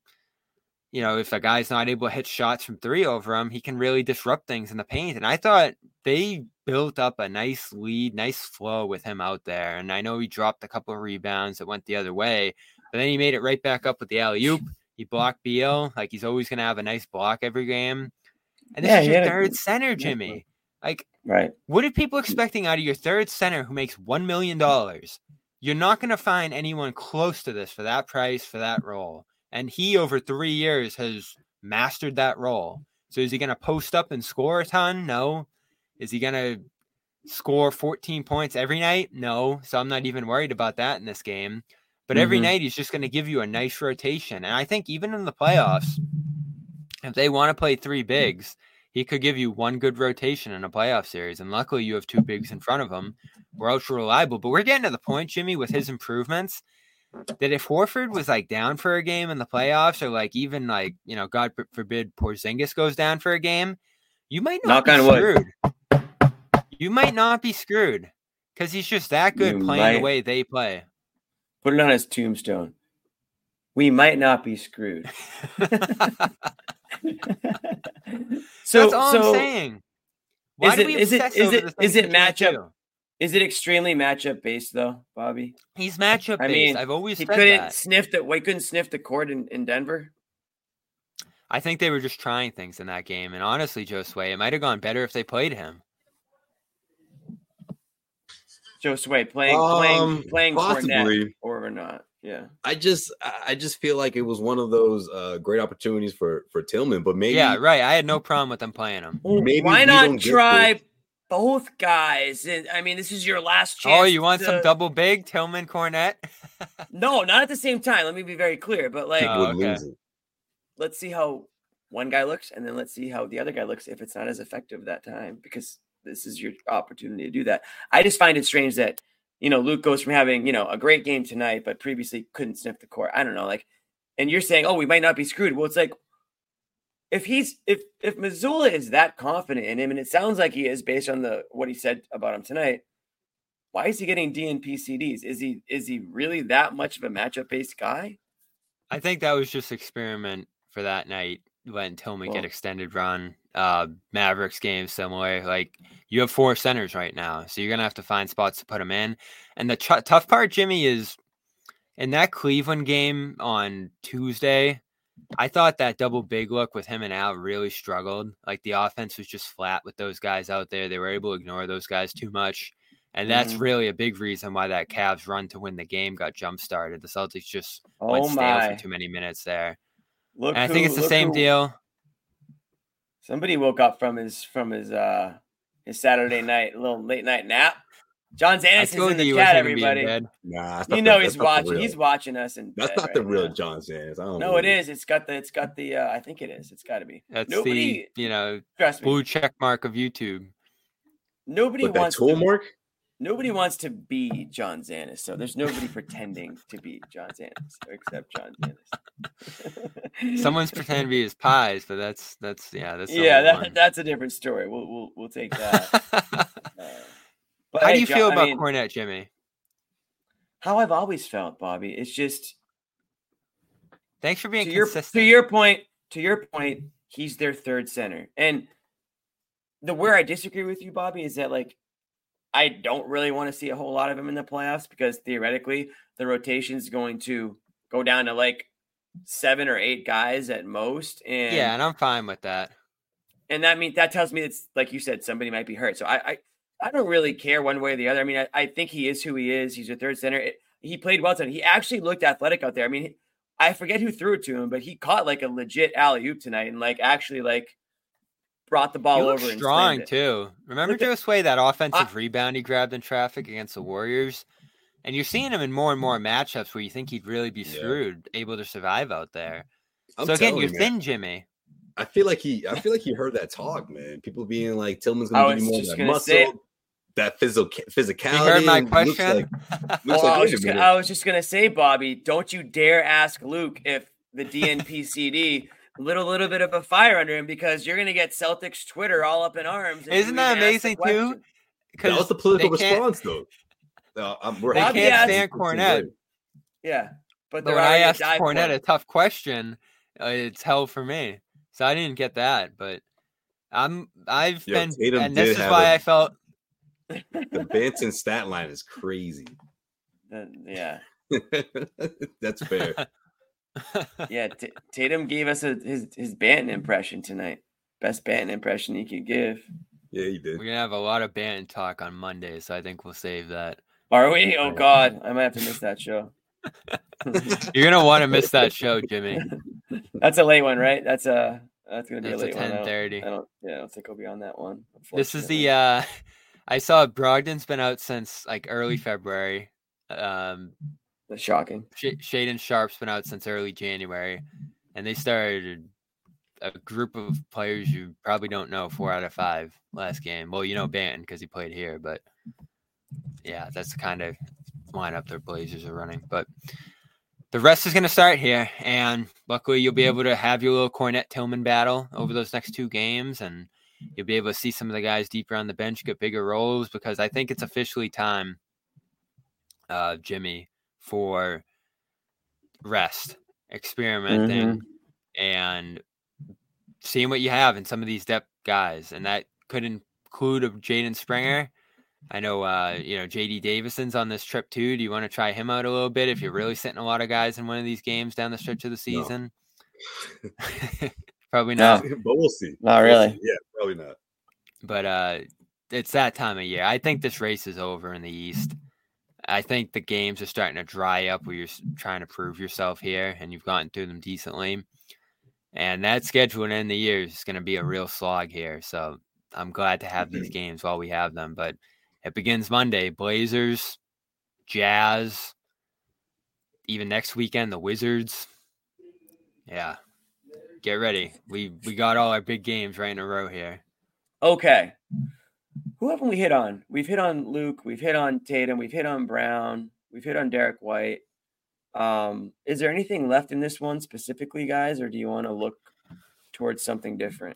you know, if a guy's not able to hit shots from three over him, he can really disrupt things in the paint. And I thought they built up a nice lead, nice flow with him out there. And I know he dropped a couple of rebounds that went the other way, but then he made it right back up with the alley-oop. He blocked Beal. Like, he's always going to have a nice block every game. And this yeah, is your third a, center, Jimmy. Like, right. What are people expecting out of your third center who makes one million dollars? You're not going to find anyone close to this for that price, for that role. And he, over three years, has mastered that role. So is he going to post up and score a ton? No. Is he going to score fourteen points every night? No. So I'm not even worried about that in this game. But every mm-hmm. night he's just going to give you a nice rotation. And I think even in the playoffs, if they want to play three bigs, he could give you one good rotation in a playoff series. And luckily you have two bigs in front of him. We're ultra reliable. But we're getting to the point, Jimmy, with his improvements, that if Horford was like down for a game in the playoffs, or like even like, you know, God forbid Porzingis goes down for a game, you might not Knock be screwed. Wood. You might not be screwed because he's just that good you playing might. the way they play. Put it on his tombstone. We might not be screwed. so, That's all so I'm saying. Why is do it we is it obsess is over it the is things it we can't matchup? do? Is it extremely matchup based though, Bobby? He's matchup based. I mean, I've always he said couldn't that. sniff the. Why couldn't sniff the court in, in Denver? I think they were just trying things in that game, and honestly, Joe Sway, it might have gone better if they played him. Joe Sway playing um, playing playing possibly or not. Yeah. I just I just feel like it was one of those uh, great opportunities for for Tillman, but maybe Yeah, right. I had no problem with them playing him. Maybe why not try both guys? And I mean, this is your last chance. Oh, you want to... some double big Tillman Cornette? No, not at the same time. Let me be very clear, but like oh, okay. let's see how one guy looks, and then let's see how the other guy looks if it's not as effective that time, because this is your opportunity to do that. I just find it strange that, you know, Luke goes from having, you know, a great game tonight, but previously couldn't sniff the court. I don't know. Like, and you're saying, oh, we might not be screwed. Well, it's like, if he's, if, if Mazzulla is that confident in him, and it sounds like he is based on the, what he said about him tonight, why is he getting D N P C Ds? Is he, is he really that much of a matchup based guy? I think that was just experiment for that night. Letting Tillman well, get extended run. Uh, Mavericks game similar. Like, you have four centers right now, so you're gonna have to find spots to put them in. And the ch- tough part, Jimmy, is in that Cleveland game on Tuesday. I thought that double big look with him and Al really struggled. Like, the offense was just flat with those guys out there. They were able to ignore those guys too much, and that's mm-hmm. really a big reason why that Cavs run to win the game got jump started. The Celtics just oh went stale my. for too many minutes there. Look and I who, think it's the same who, deal. Somebody woke up from his from his uh his Saturday night, a little late night nap. John Zanis is in the chat, everybody. Nah, you know the, he's watching. He's watching us. In that's bed not right the real now. John Zanis. I don't no, know. it is. It's got the. It's got the. Uh, I think it is. It's got to be. That's nobody, the you know trust me, blue check mark of YouTube. Nobody With wants that tool to, mark. Nobody wants to be John Zanis, so there's nobody pretending to be John Zanis except John Zanis. Someone's pretending to be his pies, but that's that's yeah, that's yeah, that, that's a different story. We'll we'll we'll take that. uh, but how hey, do you John, feel about I mean, Cornette, Jimmy? How I've always felt, Bobby. It's just thanks for being to consistent. Your, to your point, to your point, he's their third center, and the where I disagree with you, Bobby, is that like. I don't really want to see a whole lot of him in the playoffs because theoretically the rotation is going to go down to like seven or eight guys at most. And yeah, and I'm fine with that. And that means that tells me it's like you said, somebody might be hurt. So I, I, I don't really care one way or the other. I mean, I, I think he is who he is. He's a third center. It, he played well tonight. He actually looked athletic out there. I mean, I forget who threw it to him, but he caught like a legit alley-oop tonight and like actually like brought the ball He over looked and strong slammed it. too. Remember Look at- Joe Sway, that offensive I- rebound he grabbed in traffic against the Warriors? And you're seeing him in more and more matchups where you think he'd really be Yeah. screwed, able to survive out there. I'm so again, telling you're you, thin, man. Jimmy. I feel like he. I feel like he heard that talk, man. People being like, Tillman's I gonna give was you more of just that gonna muscle, say- that physical physicality. You heard my and looks question? like- looks Well, like, I, was wait a just gonna, minute. I was just gonna say, Bobby, don't you dare ask Luke if the D N P C D little little bit of a fire under him, because you're gonna get Celtics Twitter all up in arms. if Isn't you that even ask the amazing too? question. That was the political they can't- response, though. No, I'm, we're They Bobby can't asked- stand Cornette. Yeah, but, But they're when I already asked die for Cornette him. a tough question, uh, it's hell for me. So I didn't get that, but I'm I've Yo, been, Tatum and this did is have why a- I felt The Banton stat line is crazy. Uh, yeah, That's fair. yeah. T- Tatum gave us a, his his Banton impression tonight. Best Banton impression he could give. Yeah, he did. we're gonna have a lot of Banton talk on Monday, so I think we'll save that. Are we? Oh God, I might have to miss that show. You're gonna want to miss that show, Jimmy. That's a late one, right? That's a that's gonna be That's a a late one. I don't- ten thirty. I don't. Yeah, I don't think I'll be on that one. This is unfortunately. the uh I saw Brogdon's been out since like early February. Um That's shocking. Sh- Shaden Sharp's been out since early January, and they started a group of players you probably don't know four out of five last game. Well, you know Banton because he played here, but yeah, that's the kind of lineup their Blazers are running. But the rest is going to start here, and luckily you'll be able to have your little Cornette Tillman battle over those next two games, and you'll be able to see some of the guys deeper on the bench get bigger roles, because I think it's officially time, uh, Jimmy, for rest, experimenting, and seeing what you have in some of these depth guys. And that could include a Jaden Springer. I know, uh, you know, J D Davison's on this trip too. Do you want to try him out a little bit if you're really sitting a lot of guys in one of these games down the stretch of the season? Probably not. But we'll see. Not We'll really. see. Yeah, probably not. But uh, it's that time of year. I think this race is over in the East. I think the games are starting to dry up where you're s- trying to prove yourself here, and you've gotten through them decently. And that schedule to end the year is going to be a real slog here. So I'm glad to have these games while we have them. But it begins Monday. Blazers, Jazz, even next weekend, the Wizards. Yeah. Get ready. We we got all our big games right in a row here. Okay. Who haven't we hit on? We've hit on Luke. We've hit on Tatum. We've hit on Brown. We've hit on Derek White. Um, is there anything left in this one specifically, guys, or do you want to look towards something different?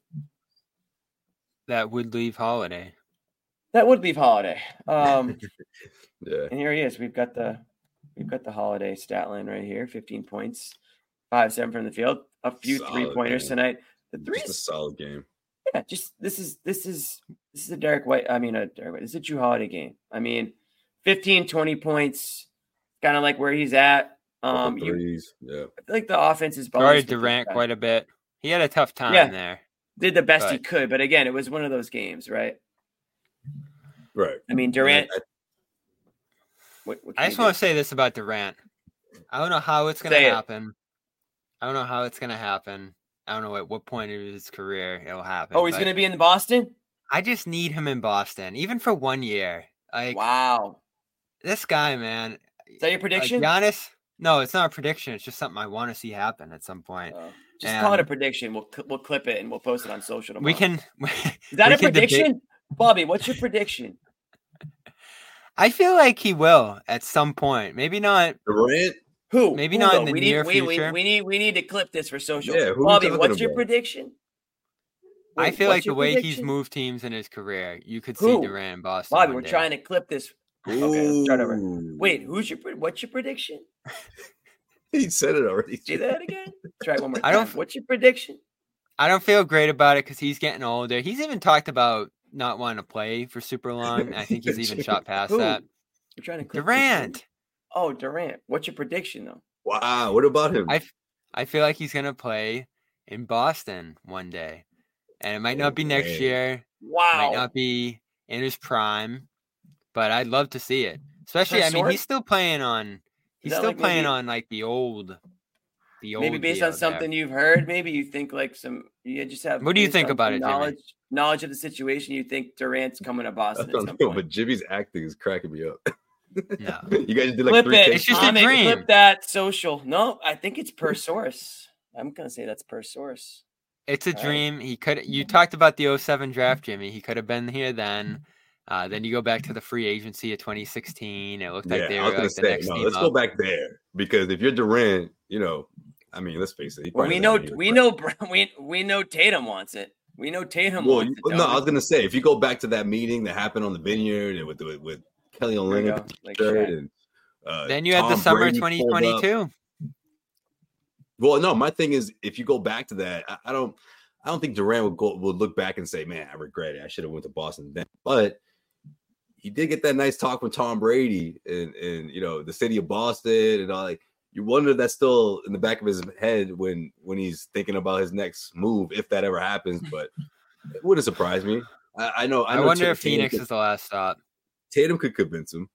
That would leave Holiday. That would leave Holiday. Um, Yeah. and here he is. We've got the we've got the Holiday stat line right here. fifteen points, five seven from the field, a few Solid, three pointers man. tonight. The Just a threes, solid game. yeah. Just this is this is this is a Derek White. I mean, a Derek White. This is a Drew Holiday game. I mean, fifteen, twenty points, kind of like where he's at. Um, Couple you, threes. Yeah. I feel like the offense is Guarded balanced with this Durant guy. quite a bit. He had a tough time Yeah. there. Did the best he but- could, but again, it was one of those games, right? Right. I mean, Durant. I- what, what can I you just do? want to say this about Durant. I don't know how it's going to Say it. happen. I don't know how it's going to happen. I don't know at what point of his career it'll happen. Oh, he's but going to be in Boston. I just need him in Boston, even for one year. Like Wow, this guy, man. is that your Like prediction? Giannis? No, it's not a prediction. It's just something I want to see happen at some point. Oh, just call it a And- prediction. We'll cl- we'll clip it and we'll post it on social tomorrow. We can. Is that we a can debate- prediction, Bobby? What's your prediction? I feel like he will at some point. Maybe not. Durant. Who? Maybe Who, not in though? the we near need, we, we, future. we need we need to clip this for social. Yeah, who we Bobby, talking what's your about? prediction? I Wait, feel what's like the your way he's prediction? moved teams in his career, you could see Who? Durant in Boston. Bobby, one we're day. trying to clip this. Okay, let's start over. Ooh. Wait, who's your pre- what's your prediction? He said it already. Say that again. Try it one more time. I don't- What's your prediction? I don't feel great about it because he's getting older. He's even talked about not wanting to play for super long. I think he's even shot past Who? that. We're trying to clip this. Durant. Oh, Durant. What's your prediction though? Wow. What about him? I, f- I feel like he's going to play in Boston one day. And it might not be next Okay. year. Wow. Might not be in his prime. But I'd love to see it. Especially, For I mean, sure. he's still playing on He's that still like playing maybe- on like the old, the old. Maybe based deal on something there. you've heard, maybe you think like some. You just have. What do you based think on about some it, Jimmy? knowledge, Knowledge of the situation. You think Durant's coming to I Boston at don't some know, point? but Jimmy's acting is cracking me up. No. You guys did like Flip three it. takes. It's just a Comment, dream. Flip that social. No, I think it's per source. I'm gonna say that's per source. It's a Right. dream. He could. You talked about the oh seven draft, Jimmy. He could have been here then. Uh, then you go back to the free agency of twenty sixteen. It looked like Yeah, they I were was gonna like the say next no. team Let's up. go back there because if you're Durant, you know, I mean, let's face it. he Well, probably we doesn't know have any we regret. know Brown- we we know Tatum wants it. We know Tatum Well, wants you, it. no, don't I we? was gonna say if you go back to that meeting that happened on the vineyard and with with, with Kelly There you Olynyk go, like shirt Shaq. and uh, Then you had the Tom summer Brady twenty pulled up. twenty-two. Well, no, my thing is if you go back to that, I, I don't, I don't think Durant would go would look back and say, "Man, I regret it. I should have went to Boston then." But he did get that nice talk with Tom Brady and and you know the city of Boston and all. Like you wonder if that's still in the back of his head when when he's thinking about his next move, if that ever happens. But it wouldn't surprise me. I, I know. I, I know wonder Tatum if Phoenix could, is the last stop. Tatum could convince him.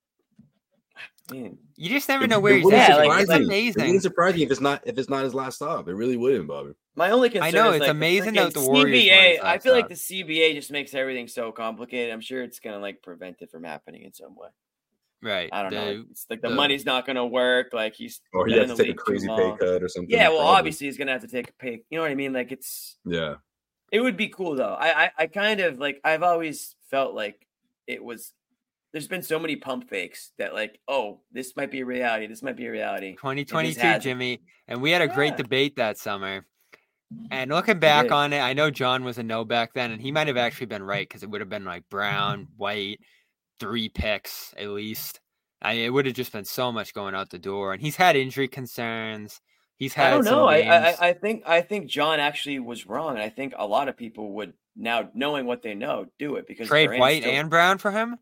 Man, You just never It- know where it he's wouldn't at. Yeah, like, Like, surprise it's me. It amazing. wouldn't surprise me if it's not if it's not his last stop. It really wouldn't, Bobby. my only concern I know, is it's like amazing the that the freaking Warriors won C B A. his I last feel like stop. the C B A just makes everything so complicated. I'm sure it's gonna like prevent it from happening in some way. Right. I don't know. The- like, It's like the the- mon's not gonna work. Like he's Or he been has in to the take a league too crazy pay long. cut or something. Yeah, well, probably. obviously he's gonna have to take a pay. You know what I mean? Like it's Yeah. it would be cool though. I I, I kind of like I've always felt like it was. There's been so many pump fakes that like, oh, this might be a reality. This might be a reality. twenty just twenty-two, hasn't. Jimmy, and we had a great Yeah. debate that summer. And looking back did. on it, I know John was a no back then, and he might have actually been right because it would have been like Brown, White, three picks at least. I it would have just been so much going out the door. And he's had injury concerns. He's had I don't some know. I, games. I I think I think John actually was wrong, and I think a lot of people would now, knowing what they know, do it because Trade Durant's White still- and Brown for him.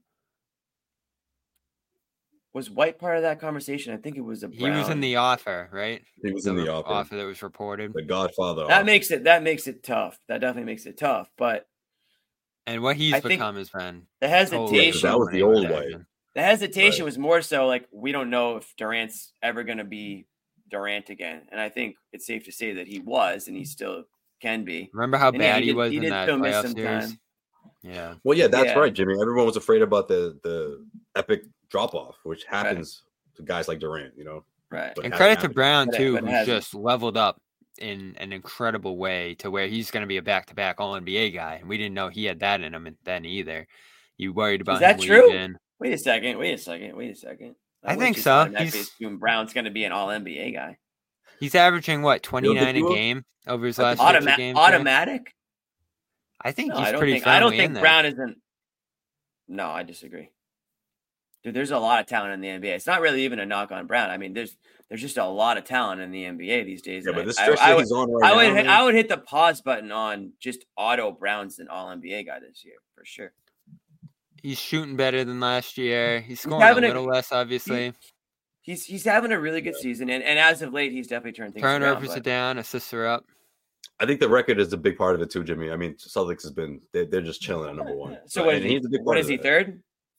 was White part of that conversation. I think it was a. He was in Brown. the offer, right? He was in the re- offer. that was reported. The Godfather. That offer. makes it that makes it tough. That definitely makes it tough. But And what he's I think become has been the Yeah, 'cause hesitation, that was the unbelievable old to White. imagine. the hesitation Right. was more so like we don't know if Durant's ever going to be Durant again, and I think it's safe to say that he was, and he still can be. Remember how And yeah, bad he he did- was he in did that still miss playoff some series? time. Yeah. Well, yeah, that's Yeah. right, Jimmy. Everyone was afraid about the the epic drop off, which happens to guys like Durant, you know. Right. But And it credit hasn't to happened. Brown But it- too, but it who's hasn't. just leveled up in an incredible way to where he's going to be a back-to-back All N B A guy, and we didn't know he had that in him then either. You worried about that him true? leaving? Wait a second. Wait a second. Wait a second. I would think just so. automatically He's- assume Brown's going to be an All N B A guy. He's averaging what twenty-nine he a will? game over his I last think fifty Automa- games. here. automatic? I think No, he's I don't pretty think. I don't firmly in think there. Brown isn't. No, I disagree. Dude, there's a lot of talent in the N B A. It's not really even a knock on Brown. I mean, there's there's just a lot of talent in the N B A these days. Yeah, and but I- this I, stretch I that would, he's on right I would, now, hit, man, I would hit the pause button on just Otto Brown's an All N B A guy this year for sure. He's shooting better than last year. He's scoring having a a- little less, obviously. He's he's having a really good season, and, and as of late, he's definitely turned things around. Turnovers are but- down, assists are up. I think the record is a big part of it too, Jimmy. I mean, Celtics has been they, they're just chilling at number one. So what is and he? he's a big What part is of he? that. Third?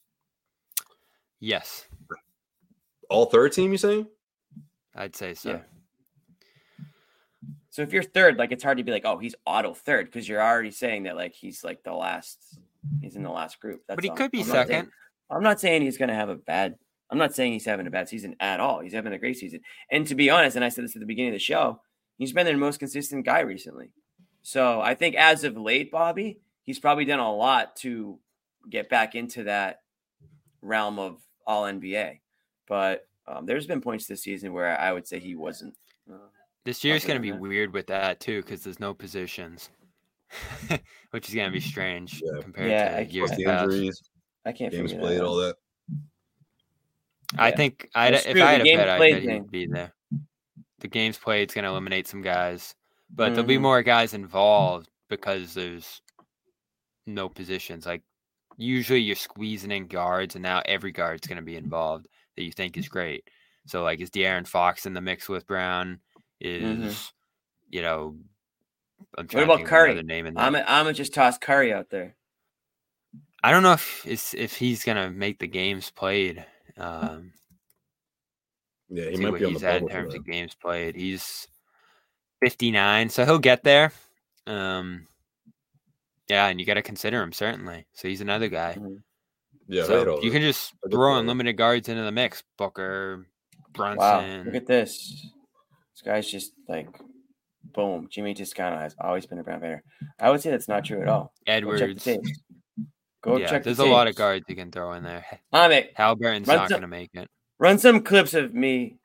Yes, All third team, you saying? I'd say so. Yeah. So if you're third, like it's hard to be like, oh, he's Otto third because you're already saying that like he's like the last, he's in the last group. That's But he all. could be I'm not saying- second. I'm not saying he's going to have a bad. I'm not saying he's having a bad season at all. He's having a great season. And to be honest, and I said this at the beginning of the show, he's been their most consistent guy recently. So I think as of late, Bobby, he's probably done a lot to get back into that realm of all N B A. But um, there's been points this season where I would say he wasn't. Uh, This year's Other going to than be that. weird with that too, because there's no positions, which is going to be strange Yeah. compared Yeah, I to years Plus the past. injuries, I can't games figure played, that out. all that. I Yeah. think I'd, That's if true, I the had a games bet, I'd played bet thing. he'd be there. The games played is going to eliminate some guys, but there'll be Mhm. more guys involved because there's no positions. Like usually you're squeezing in guards, and now every guard's going to be involved that you think is great. So like, is De'Aaron Fox in the mix with Brown? Is Mhm. you know? I'm What trying to about think of Curry? another name in there. I'm I'm gonna just toss Curry out there. I don't know if it's, if he's gonna make the games played. Um, Yeah, he See might what be on he's the at in bubble for terms that. of games played. He's fifty-nine, so he'll get there. Um, yeah, and you got to consider him certainly. So he's another guy. Mm-hmm. Yeah, so right over. you can just A good throw player. unlimited guards into the mix. Booker, Brunson. Wow, look at this. This guy's just like, boom. Jimmy Toscano has always been a Brown Bear. I would say that's not true at all. Edwards. Go check the tapes. Go yeah, check there's the a tapes. lot of guards you can throw in there. Amit, Halliburton's run not some- going to make it. Run some clips of me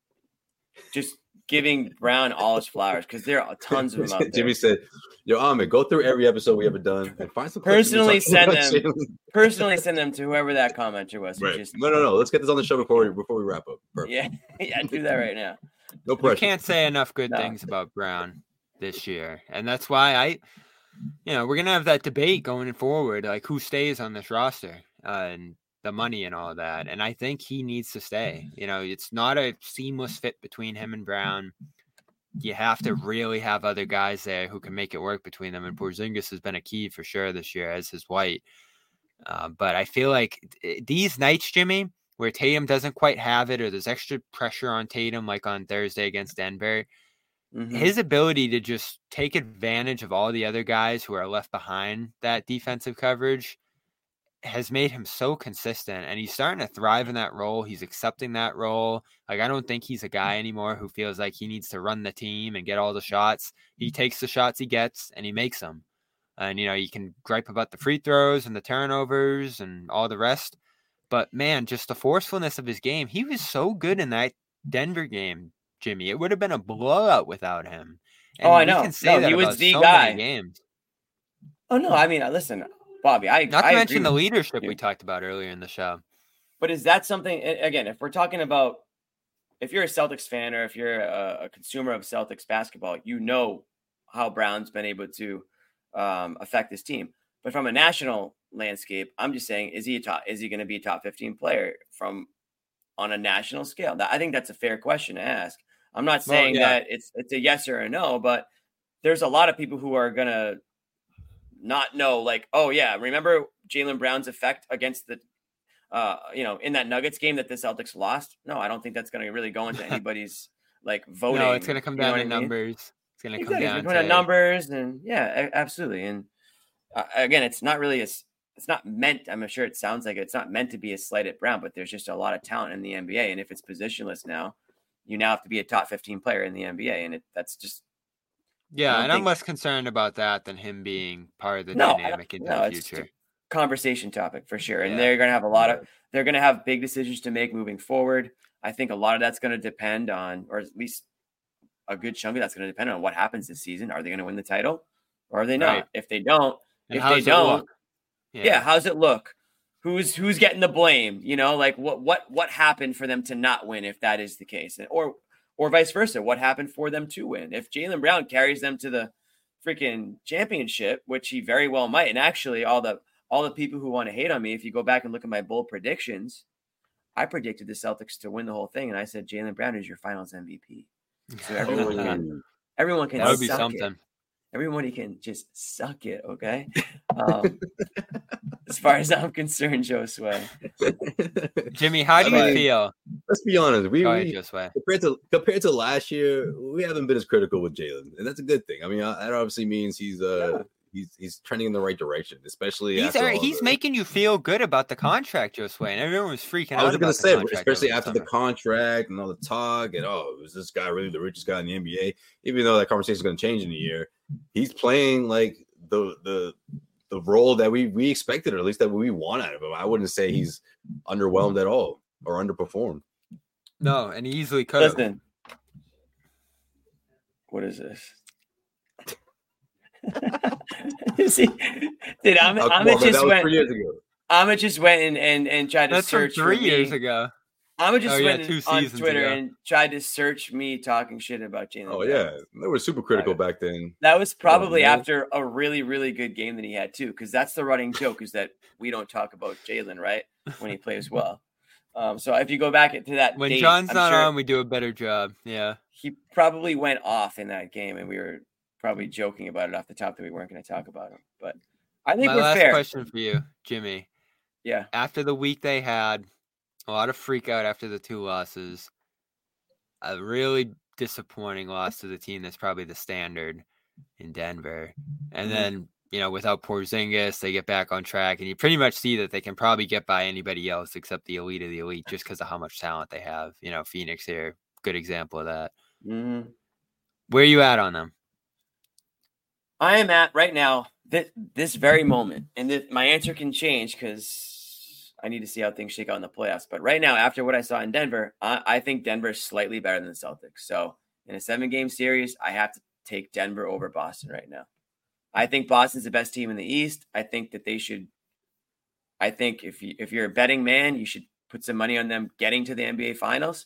just giving Brown all his flowers because there are tons of them out there. Jimmy said, "Yo, Ahmed, go through every episode we ever done and find some clips of me Personally talking send about them. Jalen." Personally send them to whoever that commenter was. who Right. Just, No, no, no. Let's get this on the show before we before we wrap up. Perfect. yeah, yeah, do that right now. No You pressure. can't say enough good No. things about Brown this year. And that's why I, you know, we're going to have that debate going forward, like who stays on this roster uh, and the money and all of that. And I think he needs to stay. You know, it's not a seamless fit between him and Brown. You have to really have other guys there who can make it work between them. And Porzingis has been a key for sure this year, as has White. Uh, but I feel like these nights, Jimmy, where Tatum doesn't quite have it or there's extra pressure on Tatum, like on Thursday against Denver, Mhm. his ability to just take advantage of all the other guys who are left behind that defensive coverage has made him so consistent, and he's starting to thrive in that role. He's accepting that role. Like, I don't think he's a guy anymore who feels like he needs to run the team and get all the shots. He takes the shots he gets and he makes them. And, you know, you can gripe about the free throws and the turnovers and all the rest. But, man, just the forcefulness of his game. He was so good in that Denver game, Jimmy. It would have been a blowout without him. And Oh, I we know. can say No, that he was about the so guy. many games. Oh no, I mean, listen, Bobby. I Not to I mention agree the with leadership you. we talked about earlier in the show. But is that something? a- Again, if we're talking about, if you're a Celtics fan or if you're a, a consumer of Celtics basketball, you know how Brown's been able to um, affect this team. But from a national landscape, I'm just saying, is he a top? Is he going to be a top fifteen player from on a national scale? That, I think that's a fair question to ask. I'm not Well, saying yeah. that it's it's a yes or a no, but there's a lot of people who are gonna not know, like, oh yeah, remember Jaylen Brown's effect against the, uh, you know, in that Nuggets game that the Celtics lost? No, I don't think that's gonna really go into anybody's like voting. No, it's going to come you know down what to I mean? numbers. It's going to come Exactly. down It's gonna to numbers, and yeah, a- absolutely. And uh, again, it's not really a, s- it's not meant. I'm sure it sounds like it, it's not meant to be a slight at Brown, but there's just a lot of talent in the N B A, and if it's positionless now, you now have to be a top fifteen player in the N B A, and it, that's just Yeah, don't and I'm think- less concerned about that than him being part of the No, I don't- dynamic into no, the it's just a future. conversation topic for sure. And Yeah. they're going to have a lot of, they're going to have big decisions to make moving forward. I think a lot of that's going to depend on, or at least a good chunk of that's going to depend on what happens this season. Are they going to win the title or are they not? Right. If they don't, And if how they does it don't, look? yeah. how's it look? Who's who's getting the blame? You know, like what what what happened for them to not win if that is the case, and or or vice versa? What happened for them to win? If Jaylen Brown carries them to the freaking championship, which he very well might, and actually all the all the people who want to hate on me, if you go back and look at my bold predictions, I predicted the Celtics to win the whole thing, and I said Jaylen Brown is your Finals M V P. So everyone can everyone can That would be suck something. it. Everybody can just suck it, okay? Um, as far as I'm concerned, Josue. Jimmy, how do you Right. feel? Let's be honest. We, Go ahead, we Josue. compared to compared to last year, we haven't been as critical with Jalen, and that's a good thing. I mean, uh, that obviously means he's uh he's he's trending in the right direction, especially He's after all he's the- making you feel good about the contract, Josue, and everyone was freaking I out was about gonna the say, contract especially over after the summer. contract and all the talk, and oh, is this guy really the richest guy in the N B A? Even though that conversation is going to change in a year, he's playing like the the the role that we we expected, or at least that we want out of him. I wouldn't say he's underwhelmed at all or underperformed. No, and he easily could have. Listen, what is this? See, dude, I'm, Oh, come I'm on, man, just that was went. three years ago. I'm just went and, and, and tried to That's from search for three years me. ago. I'm just Oh, yeah, went two on seasons Twitter ago. and tried to search me talking shit about Jalen. Oh Brown. yeah, they were super critical back then. That was probably man. after a really, really good game that he had too, because that's the running joke is that we don't talk about Jalen, right? When he plays well. Um, so if you go back to that When date, John's I'm not sure on, we do a better job. Yeah. he probably went off in that game, and we were probably joking about it off the top that we weren't going to talk about him. But I think My we're last fair. question for you, Jimmy. Yeah. After the week they had, a lot of freak out after the two losses. a really disappointing loss to the team that's probably the standard in Denver. And Mhm. then, you know, without Porzingis, they get back on track, and you pretty much see that they can probably get by anybody else except the elite of the elite just because of how much talent they have. You know, Phoenix here, good example of that. Mhm. Where are you at on them? I am at right now, this, this very moment, and th- my answer can change because I need to see how things shake out in the playoffs. But right now, after what I saw in Denver, I, I think Denver is slightly better than the Celtics. So in a seven-game series, I have to take Denver over Boston right now. I think Boston's the best team in the East. I think that they should. I think if you if you're a betting man, you should put some money on them getting to the N B A Finals.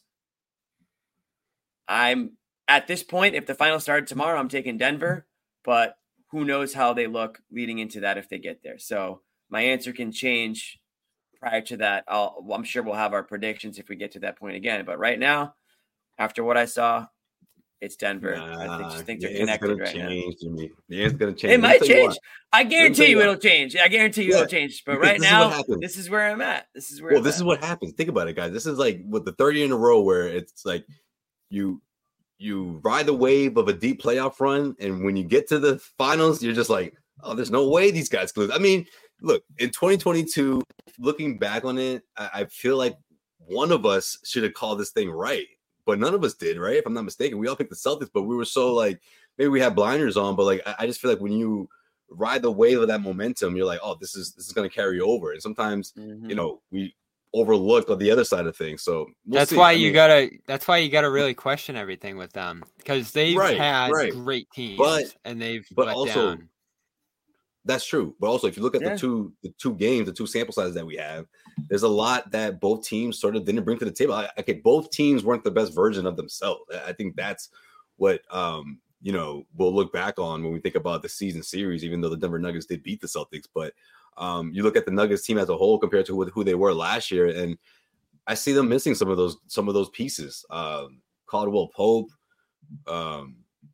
I'm at this point, if the finals started tomorrow, I'm taking Denver, but who knows how they look leading into that if they get there. So my answer can change prior to that. I'll, I'm sure we'll have our predictions if we get to that point again. But right now, after what I saw, it's Denver. Nah, I think, just think the they're answer's connected gonna right change, now. Jimmy. The answer's gonna change. It Let me might tell you change. why. I Let me guarantee tell you why. it'll change. I guarantee you Yeah, it'll change. But because right this is what now, happens. this is where I'm at. This is where Well, I'm this at. is what happens. Think about it, guys. This is like what the third year in a row where it's like you you ride the wave of a deep playoff run, and when you get to the finals, you're just like, oh, there's no way these guys can lose. I mean, look, in twenty twenty-two, looking back on it, I, I feel like one of us should have called this thing right, but none of us did, right? If I'm not mistaken, we all picked the Celtics, but we were so like, maybe we had blinders on, but like, I, I just feel like when you ride the wave of that momentum, you're like, oh, this is this is going to carry over. And sometimes, Mhm. you know, we overlook on the other side of things. So we'll That's see. why I you mean, gotta. That's why you gotta really question everything with them because they've Right, had right. great teams But- and they've but let also- down. That's true. But also, if you look at Yeah. the two the two games, the two sample sizes that we have, there's a lot that both teams sort of didn't bring to the table. I, okay, both teams weren't the best version of themselves. I I think that's what um, you know we'll look back on when we think about the season series. Even though the Denver Nuggets did beat the Celtics, but um, you look at the Nuggets team as a whole compared to who, who they were last year, and I see them missing some of those some of those pieces. Um, Caldwell Pope, um,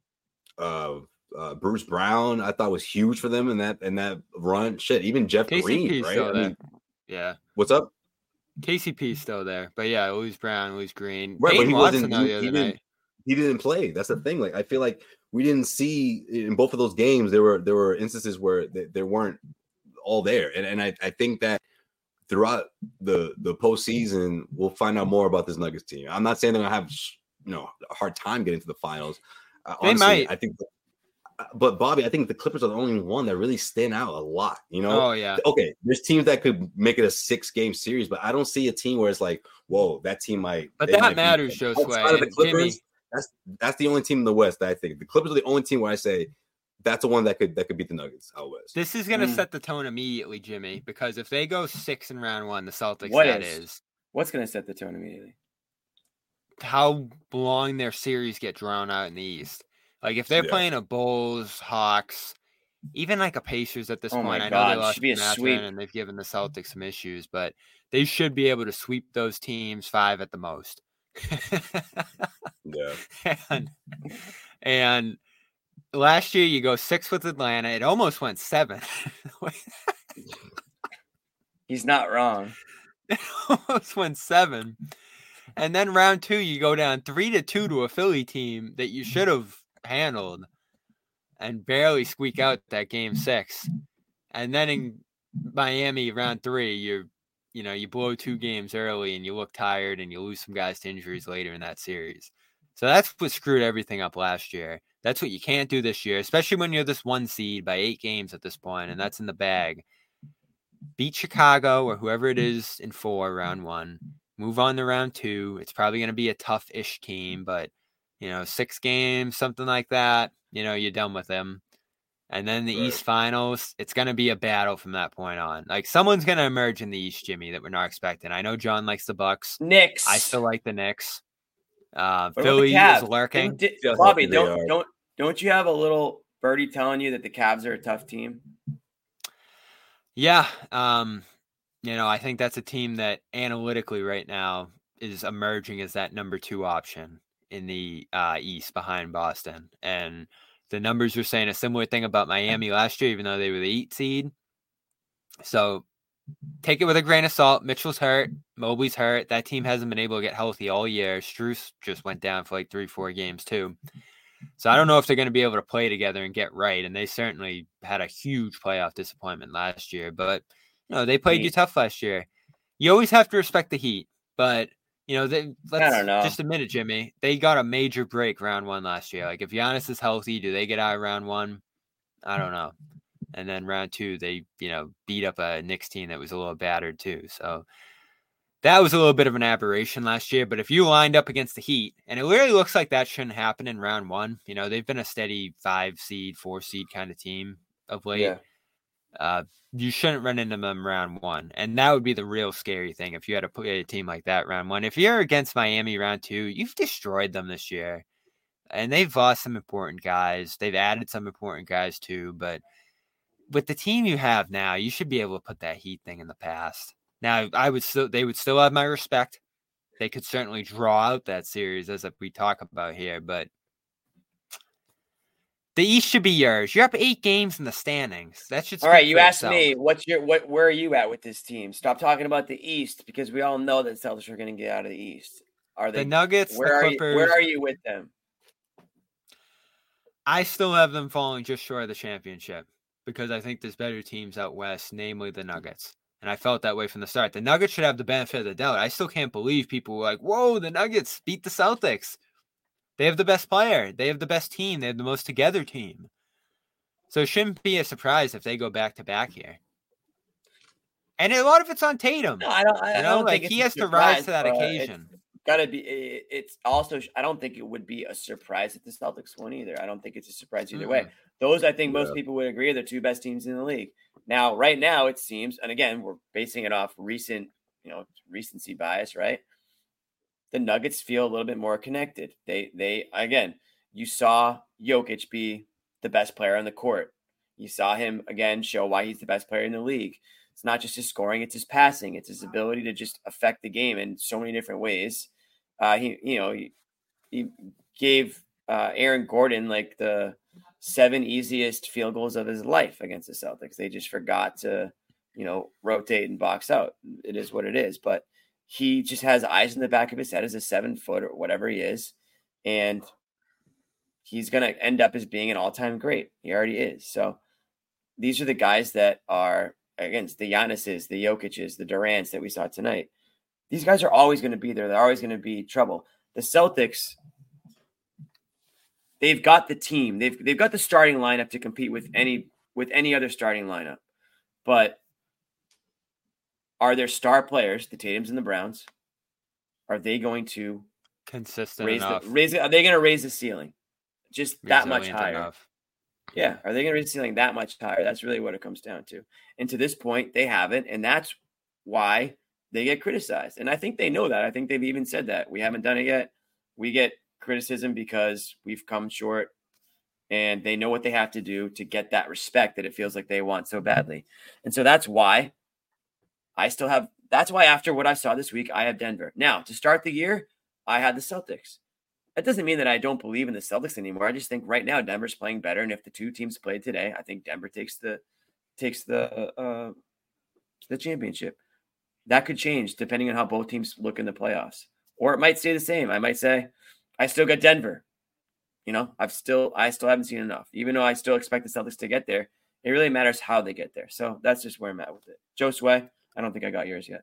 uh. Uh, Bruce Brown, I thought was huge for them in that in that run. Shit, even Jeff K C Green, P's right? still I there. mean, Yeah, what's up? K C P's still there, but yeah, Louis Brown, Louis Green, Right, but Peyton he Watson wasn't. though He, the other he didn't. night. He didn't play. That's the thing. Like I feel like we didn't see in both of those games. There were there were instances where they, they weren't all there, and and I, I think that throughout the the postseason, we'll find out more about this Nuggets team. I'm not saying they're gonna have you know a hard time getting to the finals. Uh, They honestly, might. I think. But Bobby, I think the Clippers are the only one that really stand out a lot. You know, Oh yeah, okay, there's teams that could make it a six game series, but I don't see a team where it's like, whoa, that team might. but they that might beat matters, them. Josue. Outside of the And Clippers, Jimmy, that's that's the only team in the West that I think the Clippers are the only team where I say that's the one that could that could beat the Nuggets out west. this is gonna Mm. set the tone immediately, Jimmy, because if they go six in round one, the Celtics, What that is? is What's going to set the tone immediately? how long their series get drawn out in the East. Like if they're Yeah. playing a Bulls, Hawks, even like a Pacers at this Oh my point. I know God, they it lost should be a Mathurin sweep. and they've given the Celtics some issues, but they should be able to sweep those teams five at the most. Yeah, and, and last year you go six with Atlanta. It almost went seven. He's not wrong. It almost went seven. And then round two, you go down three to two to a Philly team that you should have handled and barely squeak out that game six. And then in Miami, round three, you're you know, you blow two games early and you look tired and you lose some guys to injuries later in that series. So that's what screwed everything up last year. That's what you can't do this year, especially when you're this one seed by eight games at this point, and that's in the bag. Beat Chicago or whoever it is in four, round one. Move on to round two. It's probably going to be a tough-ish team, but, you know, six games, something like that, you know, you're done with them. And then the Right. East Finals, it's going to be a battle from that point on. Like, someone's going to emerge in the East, Jimmy, that we're not expecting. I know John likes the Bucks. Knicks. I still like the Knicks. Uh, What about Philly the Cavs? is lurking. Didn't- did- See how Bobby, healthy they don't are. don't don't you have a little birdie telling you that the Cavs are a tough team? Yeah. Um, you know, I think that's a team that analytically right now is emerging as that number two option in the uh, East behind Boston. And the numbers are saying a similar thing about Miami last year, even though they were the eight seed. So take it with a grain of salt. Mitchell's hurt. Mobley's hurt. That team hasn't been able to get healthy all year. Strus just went down for like three, four games too. So I don't know if they're going to be able to play together and get right. And they certainly had a huge playoff disappointment last year. But, you know, they played you tough last year. You always have to respect the Heat. But, you know, they, let's I don't know. just admit it, Jimmy. They got a major break round one last year. Like, if Giannis is healthy, do they get out of round one? I don't know. And then round two, they, you know, beat up a Knicks team that was a little battered too. So that was a little bit of an aberration last year. But if you lined up against the Heat, and it really looks like that shouldn't happen in round one, you know, they've been a steady five seed, four seed kind of team of late. Yeah. Uh, you shouldn't run into them round one. And that would be the real scary thing if you had to play a team like that round one. If you're against Miami round two, you've destroyed them this year. And they've lost some important guys. They've added some important guys too. But with the team you have now, you should be able to put that Heat thing in the past. Now, I would still, they would still have my respect. They could certainly draw out that series as we talk about here, but the East should be yours. You're up eight games in the standings. That should. All right, you asked itself. me, what's your what? Where are you at with this team? Stop talking about the East because we all know that Celtics are going to get out of the East. Are they the Nuggets? Where the are Clippers, you? Where are you with them? I still have them falling just short of the championship because I think there's better teams out west, namely the Nuggets. And I felt that way from the start. The Nuggets should have the benefit of the doubt. I still can't believe people were like, whoa, the Nuggets beat the Celtics. They have the best player. They have the best team. They have the most together team. So it shouldn't be a surprise if they go back to back here. And a lot of it's on Tatum. No, I don't. I, you know, I don't like think he it's has a to rise surprise, to that uh, occasion. It's gotta be. It, it's also. I don't think it would be a surprise if the Celtics won either. I don't think it's a surprise either Mm. way. Those, I think, most Yeah. people would agree are the two best teams in the league. Now, right now, it seems, and again, we're basing it off recent, you know, recency bias, right? The Nuggets feel a little bit more connected. They, they, again, you saw Jokic be the best player on the court. You saw him again show why he's the best player in the league. It's not just his scoring; it's his passing. It's his ability to just affect the game in so many different ways. Uh, he, you know, he, he gave uh, Aaron Gordon like the seven easiest field goals of his life against the Celtics. They just forgot to, you know, rotate and box out. It is what it is. But he just has eyes in the back of his head as a seven foot or whatever he is, and he's going to end up as being an all-time great. He already is. So these are the guys that are, again, the Giannis's, the Jokic's, the Durant's that we saw tonight. These guys are always going to be there. They're always going to be trouble. The Celtics, they've got the team. They've they've got the starting lineup to compete with any with any other starting lineup. But are their star players, the Tatums and the Browns, are they going to Consistent raise enough. the raise? Are they going to raise the ceiling just that much Resilient higher? enough. Yeah, are they going to raise the ceiling that much higher? That's really what it comes down to. And to this point, they haven't, and that's why they get criticized. And I think they know that. I think they've even said that. We haven't done it yet. We get criticism because we've come short, and they know what they have to do to get that respect that it feels like they want so badly. And so that's why I still have – that's why after what I saw this week, I have Denver. Now, to start the year, I had the Celtics. That doesn't mean that I don't believe in the Celtics anymore. I just think right now Denver's playing better, and if the two teams played today, I think Denver takes the takes the uh, the championship. That could change depending on how both teams look in the playoffs, or it might stay the same. I might say I still got Denver. You know, I've still I still haven't seen enough, even though I still expect the Celtics to get there. It really matters how they get there. So that's just where I'm at with it. Joe Sway, I don't think I got yours yet.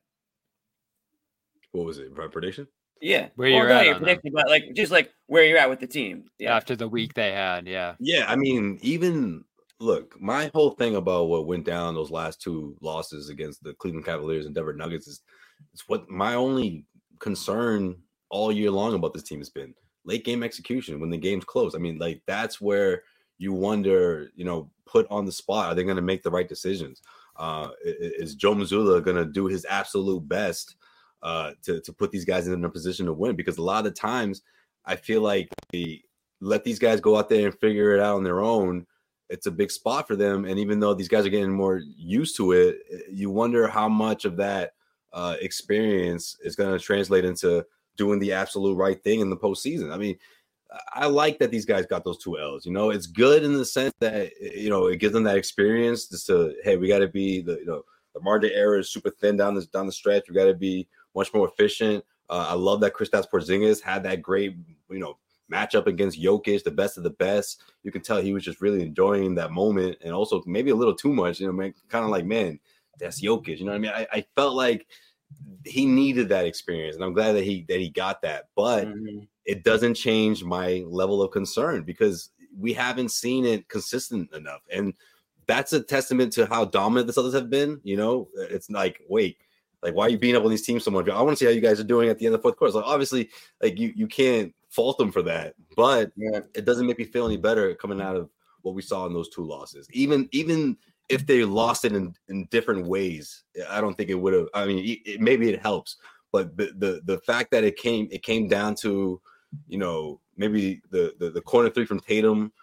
What was it? My prediction? Yeah, Where well, you're not at your on them. prediction, but like just like where you're at with the team. Yeah, After the week they had, yeah. Yeah, I mean, even look, my whole thing about what went down those last two losses against the Cleveland Cavaliers and Denver Nuggets is it's what my only concern all year long about this team has been late game execution when the game's close. I mean, like that's where you wonder, you know, put on the spot, are they going to make the right decisions? Uh, is Joe Mazzulla going to do his absolute best uh, to, to put these guys in a position to win? Because a lot of the times I feel like they let these guys go out there and figure it out on their own. It's a big spot for them. And even though these guys are getting more used to it, you wonder how much of that uh, experience is going to translate into doing the absolute right thing in the postseason. I mean, I like that these guys got those two L's. You know, it's good in the sense that, you know, it gives them that experience just to, hey, we got to be the, you know, the margin error is super thin down this down the stretch. We got to be much more efficient. Uh, I love that Kristaps Porzingis had that great, you know, matchup against Jokic, the best of the best. You can tell he was just really enjoying that moment, and also maybe a little too much. You know, man, kind of like, man, that's Jokic. You know what I mean? I, I felt like he needed that experience, and I'm glad that he that he got that. But mm-hmm. it doesn't change my level of concern because we haven't seen it consistent enough, and that's a testament to how dominant the Celtics have been. You know, it's like, wait. Like, why are you beating up on these teams so much? I want to see how you guys are doing at the end of the fourth quarter. So obviously, like you, you can't fault them for that, but yeah. it doesn't make me feel any better coming out of what we saw in those two losses. Even, even if they lost it in, in different ways, I don't think it would have. I mean, it, maybe it helps, but the, the the fact that it came it came down to, you know, maybe the the, the corner three from Tatum.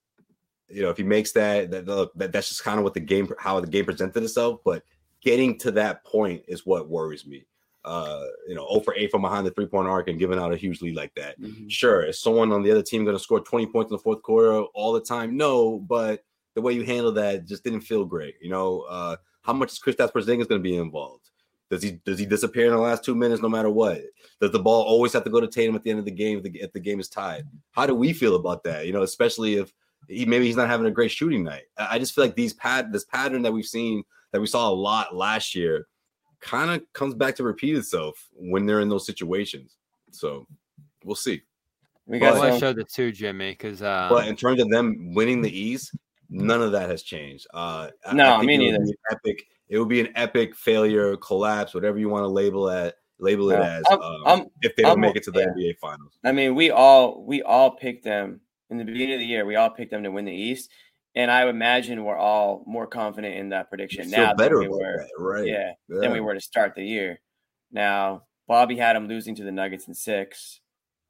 You know, if he makes that, that, that that's just kind of what the game, how the game presented itself, but. Getting to that point is what worries me. Uh, you know, zero for eight from behind the three-point arc and giving out a huge lead like that. Mm-hmm. Sure, is someone on the other team going to score twenty points in the fourth quarter all the time? No, but the way you handle that just didn't feel great. You know, uh, how much is Kristaps Porzingis going to be involved? Does he does he disappear in the last two minutes no matter what? Does the ball always have to go to Tatum at the end of the game if the, if the game is tied? How do we feel about that? You know, especially if he maybe he's not having a great shooting night. I just feel like these pat this pattern that we've seen that we saw a lot last year kind of comes back to repeat itself when they're in those situations. So we'll see. We got to show the two, Jimmy, because uh, but in terms of them winning the East, none of that has changed. Uh, no, I, I me neither. Epic. It would be an epic failure, collapse, whatever you want to label it, label it yeah. as. I'm, um, I'm, if they don't I'm, make it to the yeah. N B A Finals. I mean, we all we all picked them in the beginning of the year. We all picked them to win the East. And I imagine we're all more confident in that prediction you now better than we were, that, right? Yeah, yeah, than we were to start the year. Now, Bobby had them losing to the Nuggets in six.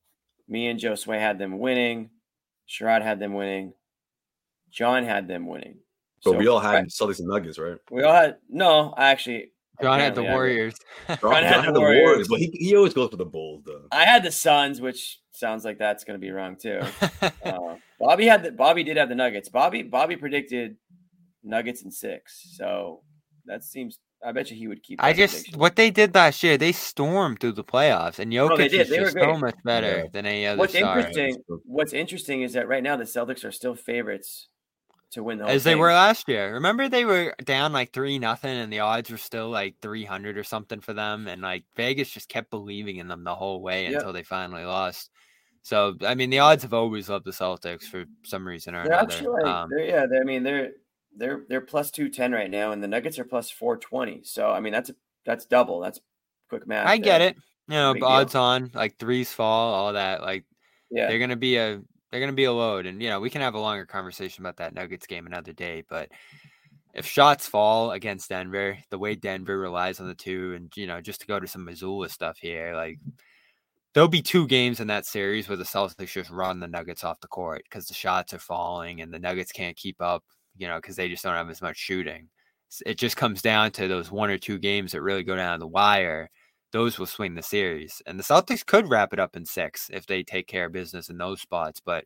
Me and Joe Sway had them winning. Sherrod had them winning. John had them winning. So, so we all had right? Celtics and Nuggets, right? We all had no. I actually John had the Warriors. John, John had, had the Warriors, Warriors but he, he always goes for the Bulls, though. I had the Suns, which sounds like that's going to be wrong too. uh, Bobby had the Bobby did have the Nuggets. Bobby Bobby predicted Nuggets in six, so that seems. I bet you he would keep. I just prediction. What they did last year, they stormed through the playoffs, and Jokic oh, they did. They is were so much better yeah. than any other What's star. interesting? What's interesting is that right now the Celtics are still favorites to win the whole as thing. they were last year. Remember, they were down like three nothing, and the odds were still like three hundred or something for them, and like Vegas just kept believing in them the whole way yep. until they finally lost. So, I mean, the odds have always loved the Celtics for some reason or they're another. Actually, um, they're, yeah, they're, I mean, they're they're they're plus two ten right now, and the Nuggets are plus four twenty. So, I mean, that's a, that's double. That's quick math. I get there. it. You know, odds deal. on, like threes fall, all that. Like, yeah, they're gonna be a they're gonna be a load, and you know, we can have a longer conversation about that Nuggets game another day. But if shots fall against Denver, the way Denver relies on the two, and you know, just to go to some Missoula stuff here, like. There'll be two games in that series where the Celtics just run the Nuggets off the court because the shots are falling and the Nuggets can't keep up, you know, because they just don't have as much shooting. It just comes down to those one or two games that really go down the wire. Those will swing the series. And the Celtics could wrap it up in six if they take care of business in those spots. But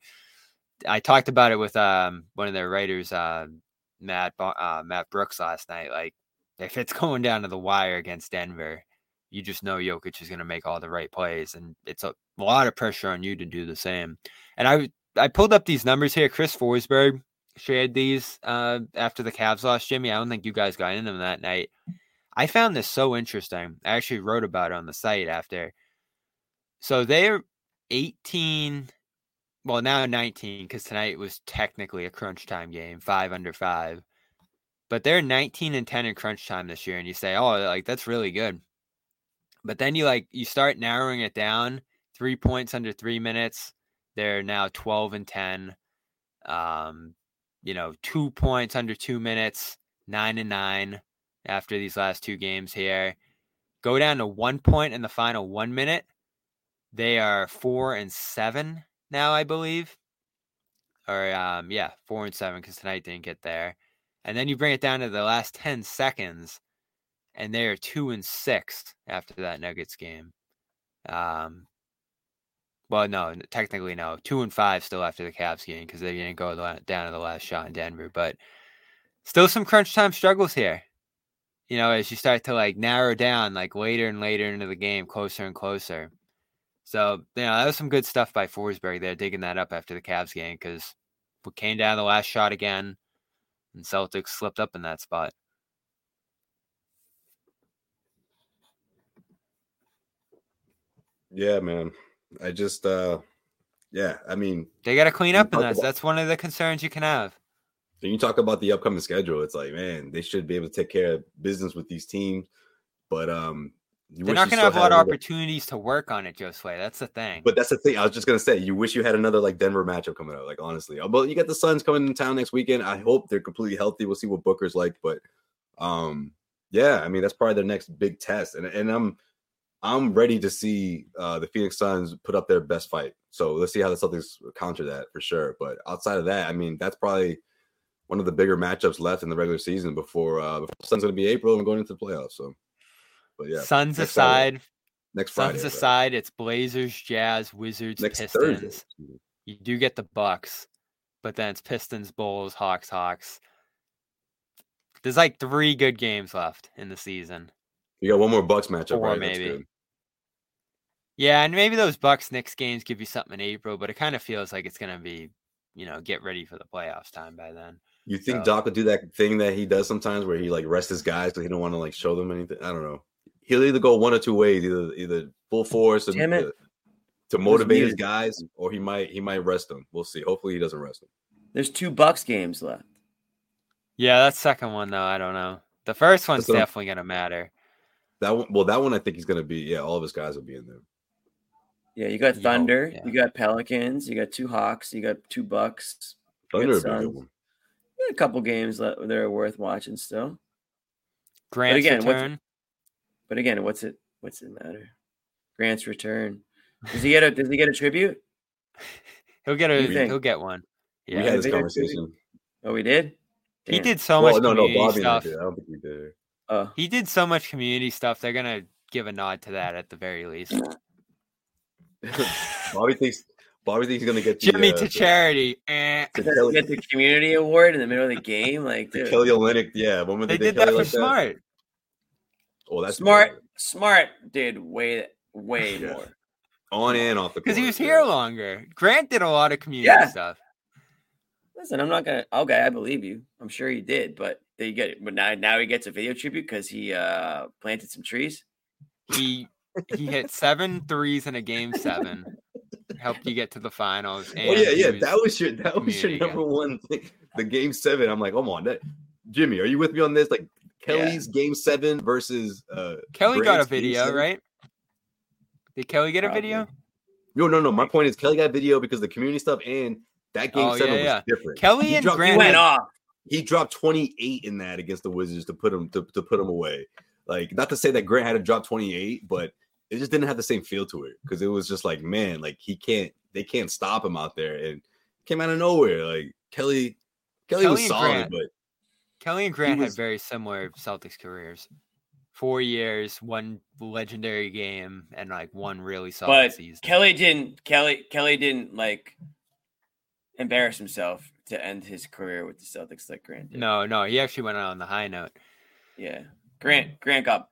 I talked about it with um, one of their writers, uh, Matt uh, Matt Brooks, last night. Like, if it's going down to the wire against Denver, you just know Jokic is going to make all the right plays, and it's a, a lot of pressure on you to do the same. And I I pulled up these numbers here. Chris Forsberg shared these uh, after the Cavs lost, Jimmy. I don't think you guys got into them that night. I found this so interesting. I actually wrote about it on the site after. So they're eighteen, well, now nineteen, because tonight was technically a crunch time game, five under five. But they're nineteen and ten in crunch time this year, and you say, oh, like that's really good. But then you like you start narrowing it down. Three points under three minutes. They're now twelve and ten. Um, you know, two points under two minutes. Nine and nine after these last two games here. Go down to one point in the final one minute. They are four and seven now, I believe. Or um, yeah, four and seven because tonight didn't get there. And then you bring it down to the last ten seconds. And they are two and six after that Nuggets game. Um, well, no, technically no, two and five still after the Cavs game because they didn't go down to the last shot in Denver. But still some crunch time struggles here. you know, as you start to like narrow down like later and later into the game, closer and closer. So, you know, that was some good stuff by Forsberg there, digging that up after the Cavs game, because we came down the last shot again, and Celtics slipped up in that spot. Yeah, man. I just, uh, yeah, I mean. They got to clean up in that. About, That's one of the concerns you can have. When you talk about the upcoming schedule, it's like, man, they should be able to take care of business with these teams. But, um, they're not going to have a lot of opportunities to work on it, Josue. That's the thing. But that's the thing. I was just going to say, you wish you had another like Denver matchup coming out. Like, honestly, but you got the Suns coming in town next weekend. I hope they're completely healthy. We'll see what Booker's like. But, um, yeah, I mean, that's probably their next big test. And, and I'm, I'm ready to see uh, the Phoenix Suns put up their best fight. So let's see how the Celtics counter that for sure. But outside of that, I mean, that's probably one of the bigger matchups left in the regular season before, uh, before the Suns going to be April and going into the playoffs. So. But yeah, Suns aside, Friday. next Friday. Suns aside, right? It's Blazers, Jazz, Wizards, next Pistons. Thursday. You do get the Bucks, but then it's Pistons, Bulls, Hawks, Hawks. There's like three good games left in the season. You got one more Bucks matchup, Four, right? Maybe. That's good. Yeah, and maybe those Bucks Knicks games give you something in April, but it kind of feels like it's gonna be, you know, get ready for the playoffs time by then. You think so. Doc would do that thing that he does sometimes, where he like rests his guys because he don't want to like show them anything? I don't know. He'll either go one or two ways, either either full force and to, to motivate his guys, or he might he might rest them. We'll see. Hopefully, he doesn't rest them. There's two Bucks games left. Yeah, that second one though, I don't know. The first one's That's definitely gonna matter. That one, well, that one I think he's gonna be. Yeah, all of his guys will be in there. Yeah, you got Thunder, Yo, yeah. you got Pelicans, you got two Hawks, you got two Bucks. Thunder would be a good one. You got a couple games that are worth watching still. Grant's but again, return. But again, what's it? What's it matter? Grant's return. Does he get a? Does he get a tribute? He'll get a. He'll get one. Yeah, we had this conversation. Oh, we did. Damn. He did so well, much no, community no, Bobby stuff. Did. I don't think we did. Uh, he did so much community stuff. They're gonna give a nod to that at the very least. Bobby thinks. Bobby thinks he's gonna get the, Jimmy uh, to the, charity. Eh. To Kelly, get the community award in the middle of the game, like the Kelly Olynyk. Yeah, when they, they did Kelly that for like Smart. That? Oh, that's Smart. good. Smart did way, way yeah. more on and off the court. Because he was here yeah. longer. Grant did a lot of community yeah. stuff. Listen, I'm not gonna. Okay, I believe you. I'm sure he did, but they get it. But now, now he gets a video tribute because he uh, planted some trees. He he hit seven threes in a game seven. Helped you get to the finals. And oh yeah, yeah. was that was your that was your number again. one thing. The game seven. I'm like, come on, that, Jimmy, are you with me on this? Like Kelly's yeah. game seven versus uh Kelly Grant's got a video, right? Did Kelly get Probably. a video? No, no, no. My point is Kelly got a video because of the community stuff and that game oh, seven yeah, was yeah. different. Kelly he and dropped, Grant he went off. He dropped twenty-eight in that against the Wizards to put him to, to put him away. Like, not to say that Grant had to drop twenty-eight, but it just didn't have the same feel to it because it was just like, man, like he can't, they can't stop him out there, and came out of nowhere. Like Kelly, Kelly, Kelly was solid, Grant, but Kelly and Grant was, had very similar Celtics careers. Four years, one legendary game, and like one really solid but season. Kelly didn't. Kelly Kelly didn't like embarrass himself to end his career with the Celtics like Grant did. No, no, he actually went out on the high note. Yeah, Grant Grant got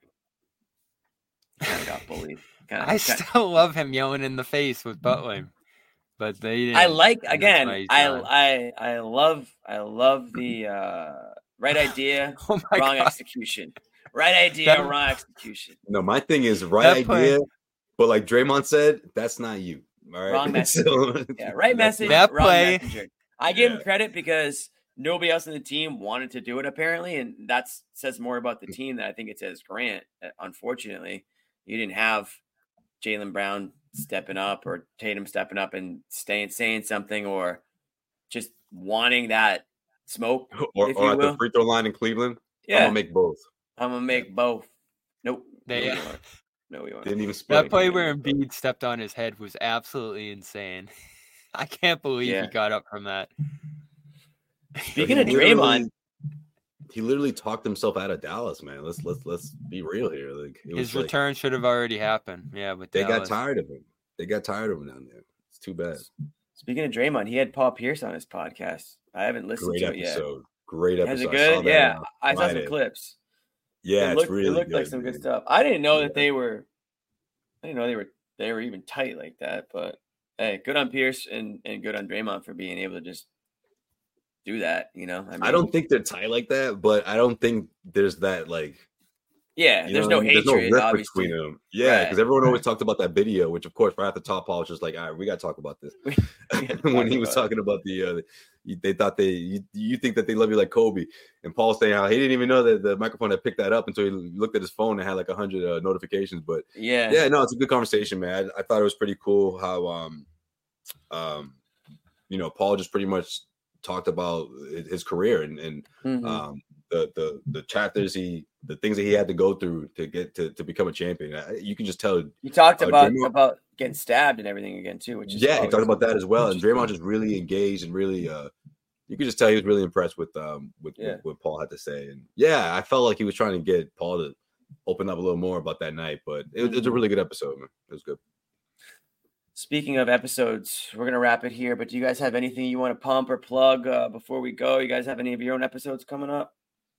Grant got bullied. Kinda, I kinda. still love him yelling in the face with Butler, but they didn't. I like again. I gone. I I love I love the uh, right idea, oh my wrong God. execution. Right idea, That- wrong execution. no, my thing is right That idea, play- but like Draymond said, that's not you. All right, Wrong message. So, Yeah, right that's message, That wrong play- messenger. I give him Yeah. credit because nobody else in the team wanted to do it apparently, and that says more about the team than I think it says Grant. Uh, Unfortunately, you didn't have Jaylen Brown stepping up or Tatum stepping up and staying saying something or just wanting that smoke. or, if or you at will. the free throw line in Cleveland. I'm Yeah, gonna make both. I'm gonna make both. Nope. They- no, we aren't. No, we aren't. Didn't even split. That play where Embiid stepped on his head was absolutely insane. I can't believe Yeah. he got up from that. Speaking He of literally- Draymond, he literally talked himself out of Dallas, man. Let's let's let's be real here. Like it His was like, return should have already happened. Yeah, but they got tired of him. They got tired of him down there. It's too bad. speaking of Draymond, he had Paul Pierce on his podcast. I haven't listened Great to it yet. episode. Great episode. Has it I saw good? that Yeah, on I saw some Friday. clips. Yeah, it it's looked, really it looked good, like some man. good stuff. I didn't know Yeah. that they were. I didn't know they were they were even tight like that. But hey, good on Pierce and, and good on Draymond for being able to just do that. You know, I, mean, I don't think they're tight like that, but I don't think there's that like. Yeah, You there's know no what I mean? hatred. There's no rift obviously, between them. Yeah, because Right. everyone always talked about that video, which of course right at the top, Paul was just like, all right, we got to talk about this. We- we had to when talk he was about it. talking about the, uh, they thought they, you, you think that they love you like Kobe, and Paul saying how he didn't even know that the microphone had picked that up until he looked at his phone and had like a hundred uh, notifications. But Yeah, yeah, no, it's a good conversation, man. I, I thought it was pretty cool how, um, um, you know, Paul just pretty much talked about his career and and Mhm. um, the the the chapters he, the things that he had to go through to get to to become a champion. I- You can just tell. you talked uh, about Draymond- about getting stabbed and everything again too, which is Yeah, he always talked about that as well. And interesting. Draymond just really engaged and really, uh, you could just tell he was really impressed with um with, Yeah. with what Paul had to say. And yeah, I felt like he was trying to get Paul to open up a little more about that night. But it, it was a really good episode, man. It was good. Speaking of episodes, we're gonna wrap it here. But do you guys have anything you want to pump or plug uh, before we go? You guys have any of your own episodes coming up?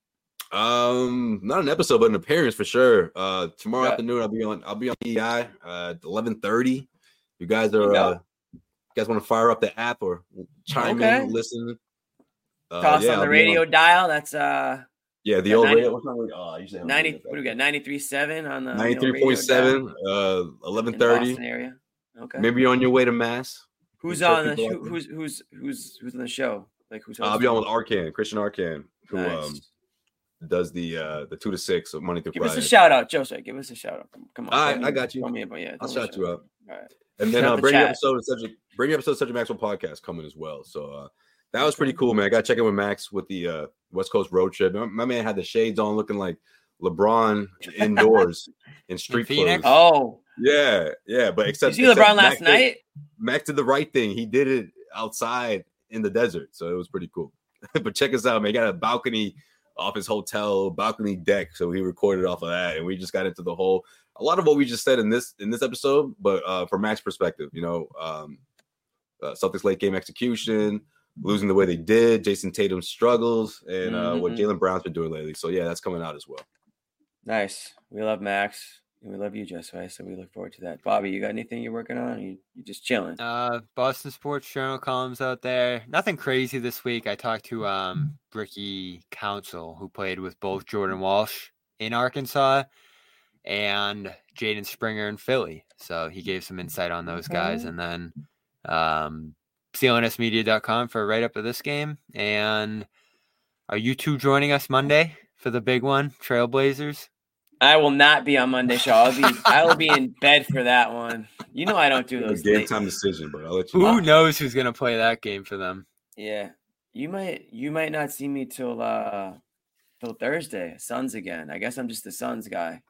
Um, not an episode, but an appearance for sure. Uh, tomorrow Yeah. afternoon I'll be on. I'll be on E I uh, at eleven thirty. You guys There you are. go. Uh, you guys want to fire up the app or chime Okay. in, listen? Uh, Toss yeah, on the I'll be radio dial. That's uh Yeah, the Yeah, old ninety radio. What's on radio? Oh, I usually have ninety. radio What do we got? Ninety-three seven on the you know, ninety-three radio point seven, dial uh, eleven in the thirty. Boston area. Okay. Maybe on your way to Mass. Who's Sure on the people who, out there. who's who's who's who's on the show? Like who's Uh, I'll be hosting? on with Arcan, Christian Arcan, who Nice. um does the uh the two to six of Monday through Give Friday. us a shout out, Joseph. Give us a shout out. Come on. All throw right, me I in- got you. throw me in, but yeah, I'll throw me a shout you up. All right. And then Shout uh, the bring your chat. episode of Subject, bring your episode of Subject Maxwell podcast coming as well. So uh that was pretty cool, man. I got to check in with Max with the uh West Coast road trip. My, my man had the shades on, looking like LeBron indoors in street Phoenix? clothes. Oh, Yeah, yeah, but you except see except LeBron Max last did- night? Max did the right thing. He did it outside in the desert, so it was pretty cool. But check us out, man. He got a balcony off his hotel, balcony deck, so he recorded off of that, and we just got into the whole a lot of what we just said in this in this episode, but uh, from Max's perspective, you know, um, uh, Celtics late game execution, losing the way they did, Jason Tatum's struggles, and uh, what Mhm. Jaylen Brown's been doing lately. So yeah, that's coming out as well. Nice. We love Max and we love you, Josue. So we look forward to that. Bobby, you got anything you're working on? Or you you just chilling? Uh, Boston Sports Journal columns out there. Nothing crazy this week. I talked to um Ricky Council, who played with both Jordan Walsh in Arkansas and Jaden Springer in Philly. So he gave some insight on those guys. And then um, C L N S media dot com for a write-up of this game. And are you two joining us Monday for the big one, Trailblazers? I will not be on Monday show. I'll be I will be in bed for that one. You know I don't do A those game late- time decision, but I'll let you Who know. knows who's going to play that game for them? Yeah. You might you might not see me till uh till Thursday. Suns again. I guess I'm just the Suns guy.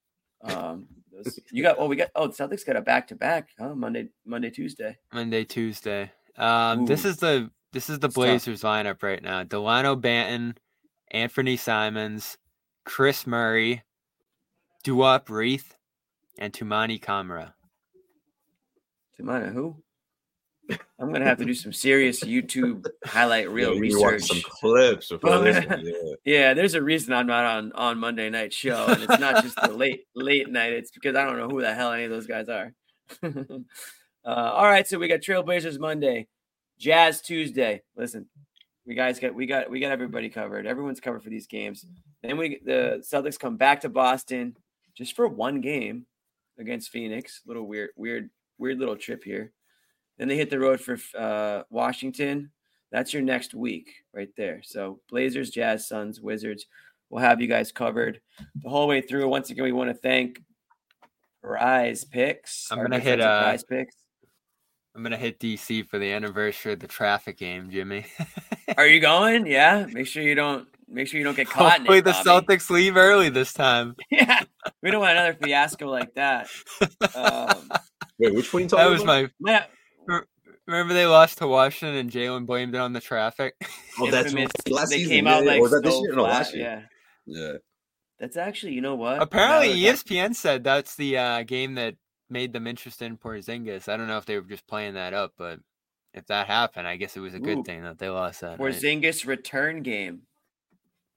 Um those, you got oh we got oh Celtics got a back to back, huh? Monday, Monday, Tuesday. Monday, Tuesday. Um, this Ooh. is the this is the It's tough. Blazers lineup right now. Delano Banton, Anthony Simons, Chris Murray, Duop Reith, and Tumani Kamara. Tumana, who? I'm gonna have to do some serious YouTube highlight reel Yeah, you can watch research. some clips before Well, this one, yeah. Yeah, there's a reason I'm not on on Monday night show, and it's not just the late late night. It's because I don't know who the hell any of those guys are. uh, all right, so we got Trailblazers Monday, Jazz Tuesday. Listen, we guys got we got we got everybody covered. Everyone's covered for these games. Then we the Celtics come back to Boston just for one game against Phoenix. Little weird, weird, weird little trip here. Then they hit the road for uh, Washington. That's your next week right there. So Blazers, Jazz, Suns, Wizards. We'll have you guys covered the whole way through. Once again, we want to thank Prize Picks. I'm our gonna good hit, friends at uh, Prize Picks. I'm gonna hit D C for the anniversary of the traffic game, Jimmy. Are you going? Yeah. Make sure you don't. Make sure you don't get caught Hopefully in it. the Bobby. Celtics leave early this time. Yeah, we don't want another fiasco like that. Um, Wait, which one you talking That was about? my. yeah, Remember they lost to Washington and Jalen blamed it on the traffic. Oh, that's infamous- last they season. came yeah, out yeah. like Or was that this so year? No, flat. last year. Yeah, Yeah. that's actually. You know what? Apparently, Now that E S P N said that's the uh, game that made them interested in Porzingis. I don't know if they were just playing that up, but if that happened, I guess it was a good Ooh. thing that they lost that night. Porzingis return game.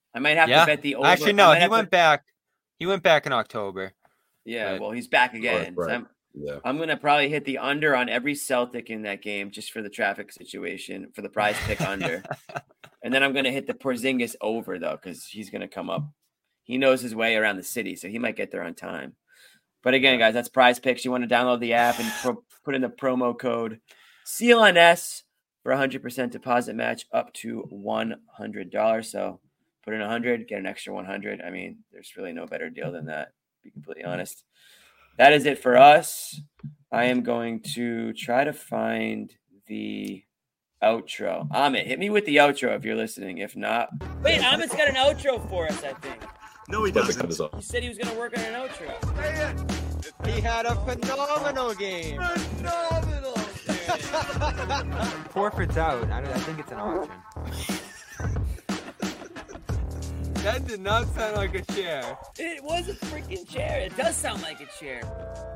I might have Yeah. to bet the over. Actually, I no, might he have went to- back. He went back in October. Yeah, Right. well, he's back again. Right, So right. I'm, Yeah. I'm gonna probably hit the under on every Celtic in that game just for the traffic situation for the prize pick under, and then I'm gonna hit the Porzingis over though because he's gonna come up. He knows his way around the city, so he might get there on time. But again, guys, that's Prize Picks. You want to download the app and pro- put in the promo code C L N S for a hundred percent deposit match up to one hundred dollars. So put in a hundred, get an extra one hundred. I mean, there's really no better deal than that. To be completely honest. That is it for us. I am going to try to find the outro. Amit, hit me with the outro if you're listening. If not, Wait, Amit's got an outro for us, I think. No, he Doesn't cut doesn't. us off. He said he was going to work on an outro. He had a phenomenal game. Phenomenal. Forfeit's out. I, don't, I think it's an auction. That did not sound like a chair. It was a freaking chair. It does sound like a chair.